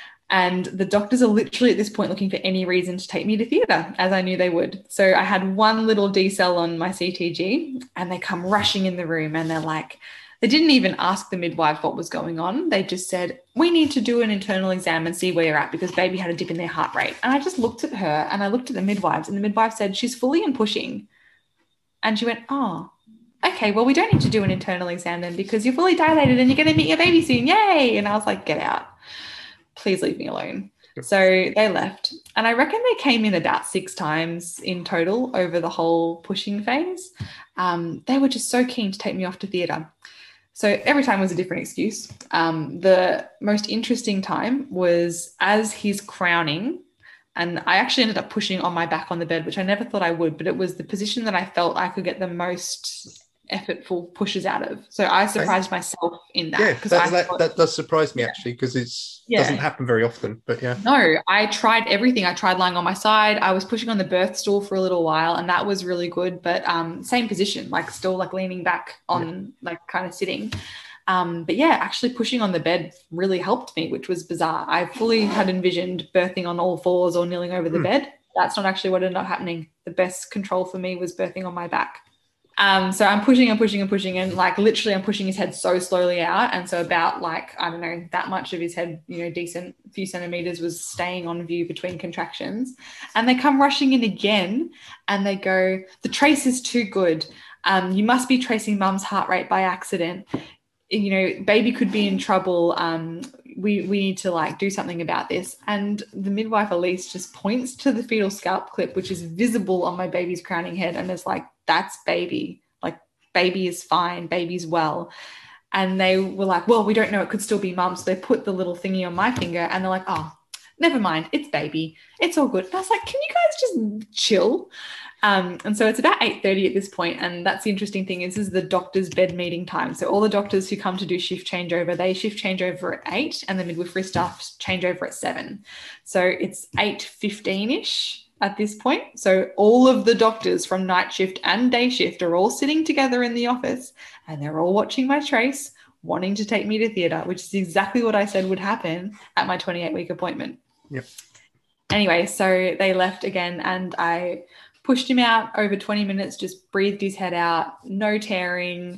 and the doctors are literally at this point looking for any reason to take me to theatre, as I knew they would. So I had one little D-cell on my C T G, and they come rushing in the room, and they're like, they didn't even ask the midwife what was going on. They just said, we need to do an internal exam and see where you're at, because baby had a dip in their heart rate. And I just looked at her and I looked at the midwives, and the midwife said, she's fully in pushing. And she went, oh, okay, well, we don't need to do an internal exam then, because you're fully dilated and you're going to meet your baby soon. Yay. And I was like, get out. Please leave me alone. So they left. And I reckon they came in about six times in total over the whole pushing phase. Um, they were just so keen to take me off to theatre. So every time was a different excuse. Um, the most interesting time was as he's crowning, and I actually ended up pushing on my back on the bed, which I never thought I would, but it was the position that I felt I could get the most effortful pushes out of. So I surprised myself in that. Yeah, that, that, thought, that does surprise me, yeah. actually, because it yeah. doesn't happen very often, but yeah. No, I tried everything. I tried lying on my side. I was pushing on the birth stool for a little while, and that was really good, but um, same position, like still like leaning back on yeah. like kind of sitting. Um, but yeah, actually pushing on the bed really helped me, which was bizarre. I fully had envisioned birthing on all fours or kneeling over the mm. bed. That's not actually what ended up happening. The best control for me was birthing on my back. Um, so I'm pushing and pushing and pushing, and like literally I'm pushing his head so slowly out. And so about like, I don't know, that much of his head, you know, decent few centimeters was staying on view between contractions. And they come rushing in again and they go, the trace is too good. Um, you must be tracing mum's heart rate by accident. You know, baby could be in trouble. Um, we, we need to like do something about this. And the midwife, Elise, just points to the fetal scalp clip, which is visible on my baby's crowning head, and is like, that's baby. Like, baby is fine. Baby's well. And they were like, well, we don't know. It could still be mum. So they put the little thingy on my finger and they're like, oh, never mind. It's baby. It's all good. And I was like, can you guys just chill? Um, and so it's about eight thirty at this point. And that's the interesting thing is, this is the doctor's bed meeting time. So all the doctors who come to do shift changeover, they shift changeover at eight, and the midwifery staff change over at seven. So it's eight fifteen-ish. At this point. So all of the doctors from night shift and day shift are all sitting together in the office, and they're all watching my trace, wanting to take me to theatre, which is exactly what I said would happen at my twenty-eight week appointment. Yep. Anyway, so they left again, and I pushed him out over twenty minutes, just breathed his head out, no tearing.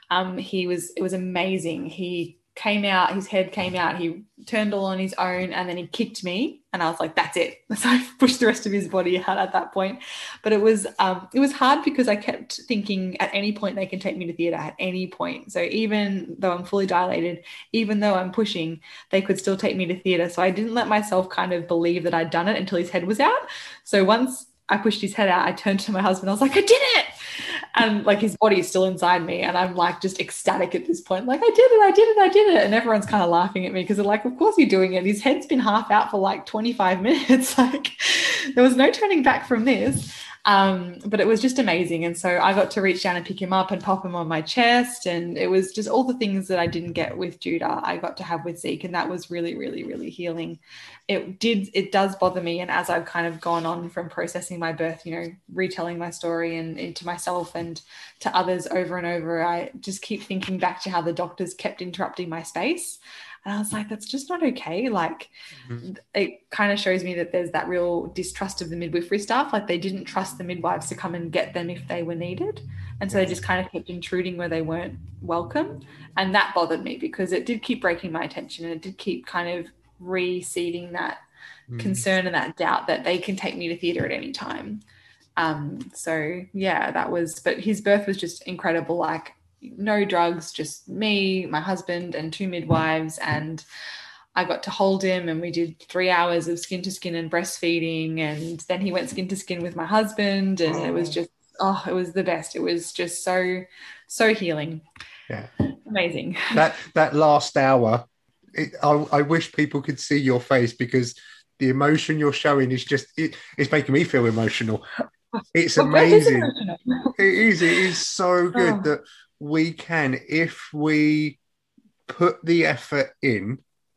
Um, he was, it was amazing. He came out, his head came out, he turned all on his own, and then he kicked me, and I was like, that's it. So I pushed the rest of his body out at that point. But it was um, it was hard because I kept thinking at any point they can take me to theatre, at any point. So even though I'm fully dilated, even though I'm pushing, they could still take me to theatre. So I didn't let myself kind of believe that I'd done it until his head was out. So once I pushed his head out, I turned to my husband, I was like, I did it. And like his body is still inside me, and I'm like just ecstatic at this point, like I did it, I did it, I did it. And everyone's kind of laughing at me because they're like, of course you're doing it. His head's been half out for like twenty-five minutes. Like there was no turning back from this. Um, but it was just amazing. And so I got to reach down and pick him up and pop him on my chest. And it was just all the things that I didn't get with Judah, I got to have with Zeke. And that was really, really, really healing. It did, it does bother me. And as I've kind of gone on from processing my birth, you know, retelling my story and into myself and to others over and over, I just keep thinking back to how the doctors kept interrupting my space. And I was like, that's just not okay. Like, mm-hmm. It kind of shows me that there's that real distrust of the midwifery staff. Like they didn't trust the midwives to come and get them if they were needed. And so they just kind of kept intruding where they weren't welcome. And that bothered me because it did keep breaking my attention, and it did keep kind of reseeding that mm-hmm. concern and that doubt that they can take me to theatre at any time. Um, so yeah, that was, but his birth was just incredible. Like, no drugs, just me, my husband, and two midwives. And I got to hold him, and we did three hours of skin to skin and breastfeeding. And then he went skin to skin with my husband, and it was just, oh, it was the best. It was just so, so healing. Yeah. Amazing. That, that last hour, it, I, I wish people could see your face, because the emotion you're showing is just, it, it's making me feel emotional. It's well, amazing. It is, it is so good oh. that we can, if we put the effort in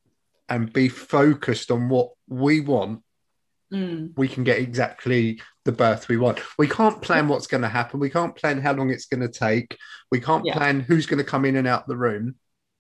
and be focused on what we want, mm. we can get exactly the birth we want. We can't plan what's going to happen. We can't plan how long it's going to take. We can't yeah. plan who's going to come in and out the room.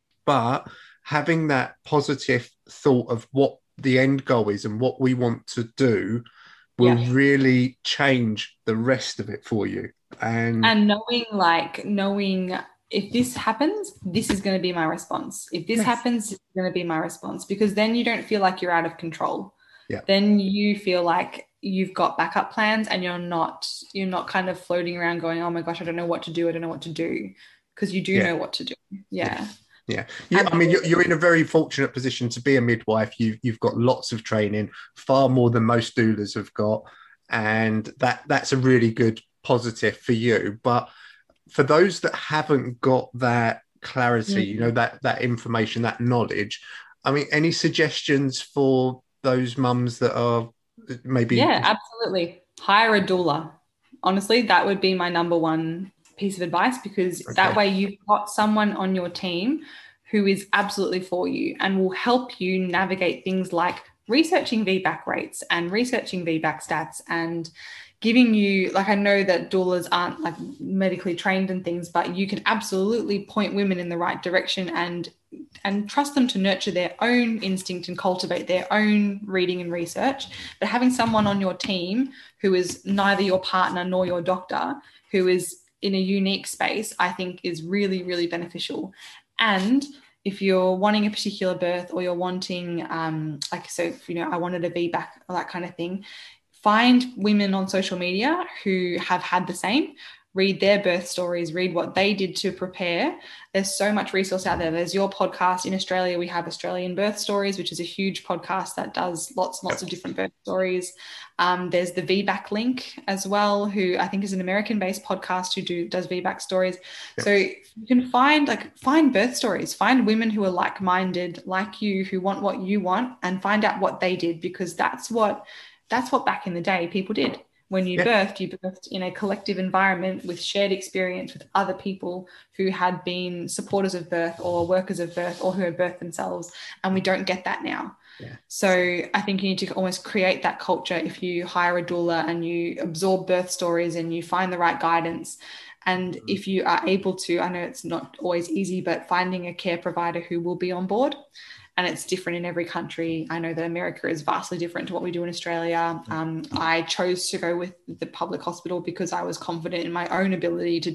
But having that positive thought of what the end goal is and what we want to do will yeah. really change the rest of it for you. And, and knowing, like, knowing if this happens, this is going to be my response. If this yes. happens, it's going to be my response, because then you don't feel like you're out of control. Yeah. Then you feel like you've got backup plans, and you're not, you're not kind of floating around going, oh my gosh, I don't know what to do. I don't know what to do, because you do yeah. know what to do. Yeah. Yeah. yeah. I mean, you're, you're in a very fortunate position to be a midwife. You've, you've got lots of training, far more than most doulas have got. And that that's a really good positive for you. But for those that haven't got that clarity, mm-hmm. you know, that that information, that knowledge, I mean, any suggestions for those mums that are maybe... Yeah, absolutely. Hire a doula. Honestly, that would be my number one piece of advice, because okay. that way you've got someone on your team who is absolutely for you and will help you navigate things like researching V BAC rates and researching V BAC stats, and giving you, like, I know that doulas aren't like medically trained and things, but you can absolutely point women in the right direction and and trust them to nurture their own instinct and cultivate their own reading and research. But having someone on your team who is neither your partner nor your doctor, who is in a unique space, I think is really, really beneficial. And if you're wanting a particular birth, or you're wanting, um, like, so, if, you know, I wanted a V BAC or that kind of thing, find women on social media who have had the same, read their birth stories, read what they did to prepare. There's so much resource out there. There's your podcast. In Australia, we have Australian Birth Stories, which is a huge podcast that does lots and lots of different birth stories. Um, there's the V BAC Link as well, who I think is an American-based podcast who do does V BAC stories. Yes. So you can find, like, find birth stories, find women who are like-minded, like you, who want what you want, and find out what they did, because that's what that's what back in the day people did. When you yeah. birthed, you birthed in a collective environment with shared experience with other people who had been supporters of birth or workers of birth, or who had birthed themselves. And we don't get that now. Yeah. So I think you need to almost create that culture if you hire a doula and you absorb birth stories and you find the right guidance. And mm-hmm. if you are able to, I know it's not always easy, but finding a care provider who will be on board. And it's different in every country. I know that America is vastly different to what we do in Australia. Um, I chose to go with the public hospital because I was confident in my own ability to just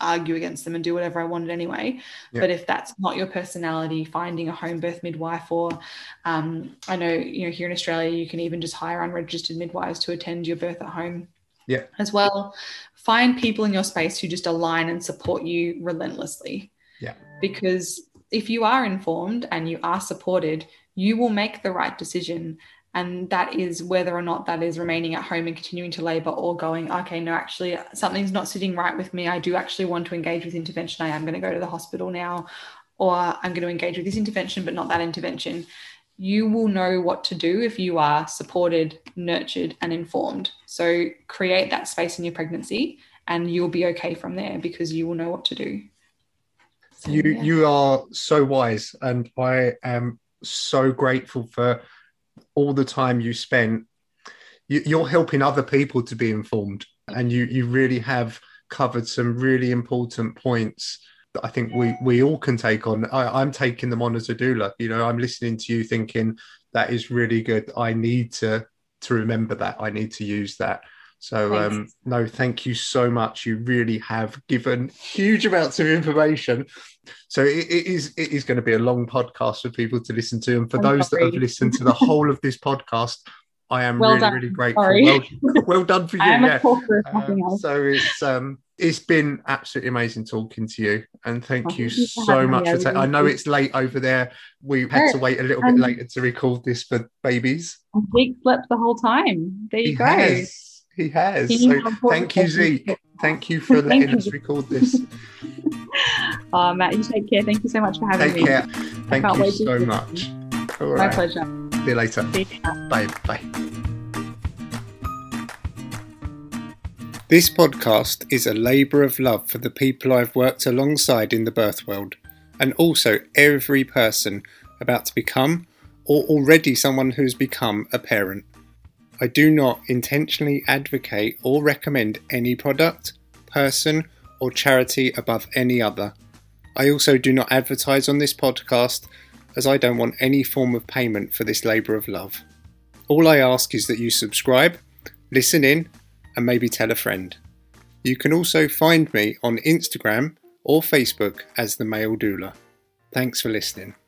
argue against them and do whatever I wanted anyway. Yeah. But if that's not your personality, finding a home birth midwife, or um, I know, you know, here in Australia, you can even just hire unregistered midwives to attend your birth at home yeah. as well. Find people in your space who just align and support you relentlessly. Yeah. Because if you are informed and you are supported, you will make the right decision. And that is whether or not that is remaining at home and continuing to labour, or going, okay, no, actually something's not sitting right with me. I do actually want to engage with intervention. I am going to go to the hospital now, or I'm going to engage with this intervention, but not that intervention. You will know what to do if you are supported, nurtured, and informed. So create that space in your pregnancy and you'll be okay from there, because you will know what to do. So, you yeah. you are so wise, and I am so grateful for all the time you spent. You, you're helping other people to be informed, and you you really have covered some really important points that I think we we all can take on. I, I'm taking them on as a doula. You know, I'm listening to you thinking that is really good. I need to to remember that. I need to use that. So um, no, thank you so much. You really have given huge amounts of information. So it, it is it is going to be a long podcast for people to listen to. And for I'm those sorry. that have listened to the whole of this podcast, I am well really, done. really grateful. Sorry. Well, well done for you. I am yeah. a talker, if Um, nothing else. so it's um it's been absolutely amazing talking to you. And thank Oh, you thank you for so having much me. I for taking. I really know appreciate it's late over there. We had No, to wait a little bit um, later to record this for babies. Zeke slept the whole time. There you He go. has. He has. He So knew how important thank you, it was. Zeke. Thank you for Thank letting you. us record this. Oh, Matt, you take care. Thank you so much for having Take me. care. Thank can't you wait to so hear much. All My right. pleasure. See you later. See you. Bye. Bye. This podcast is a labour of love for the people I've worked alongside in the birth world, and also every person about to become or already someone who's become a parent. I do not intentionally advocate or recommend any product, person, or charity above any other. I also do not advertise on this podcast, as I don't want any form of payment for this labour of love. All I ask is that you subscribe, listen in, and maybe tell a friend. You can also find me on Instagram or Facebook as The Male Doula. Thanks for listening.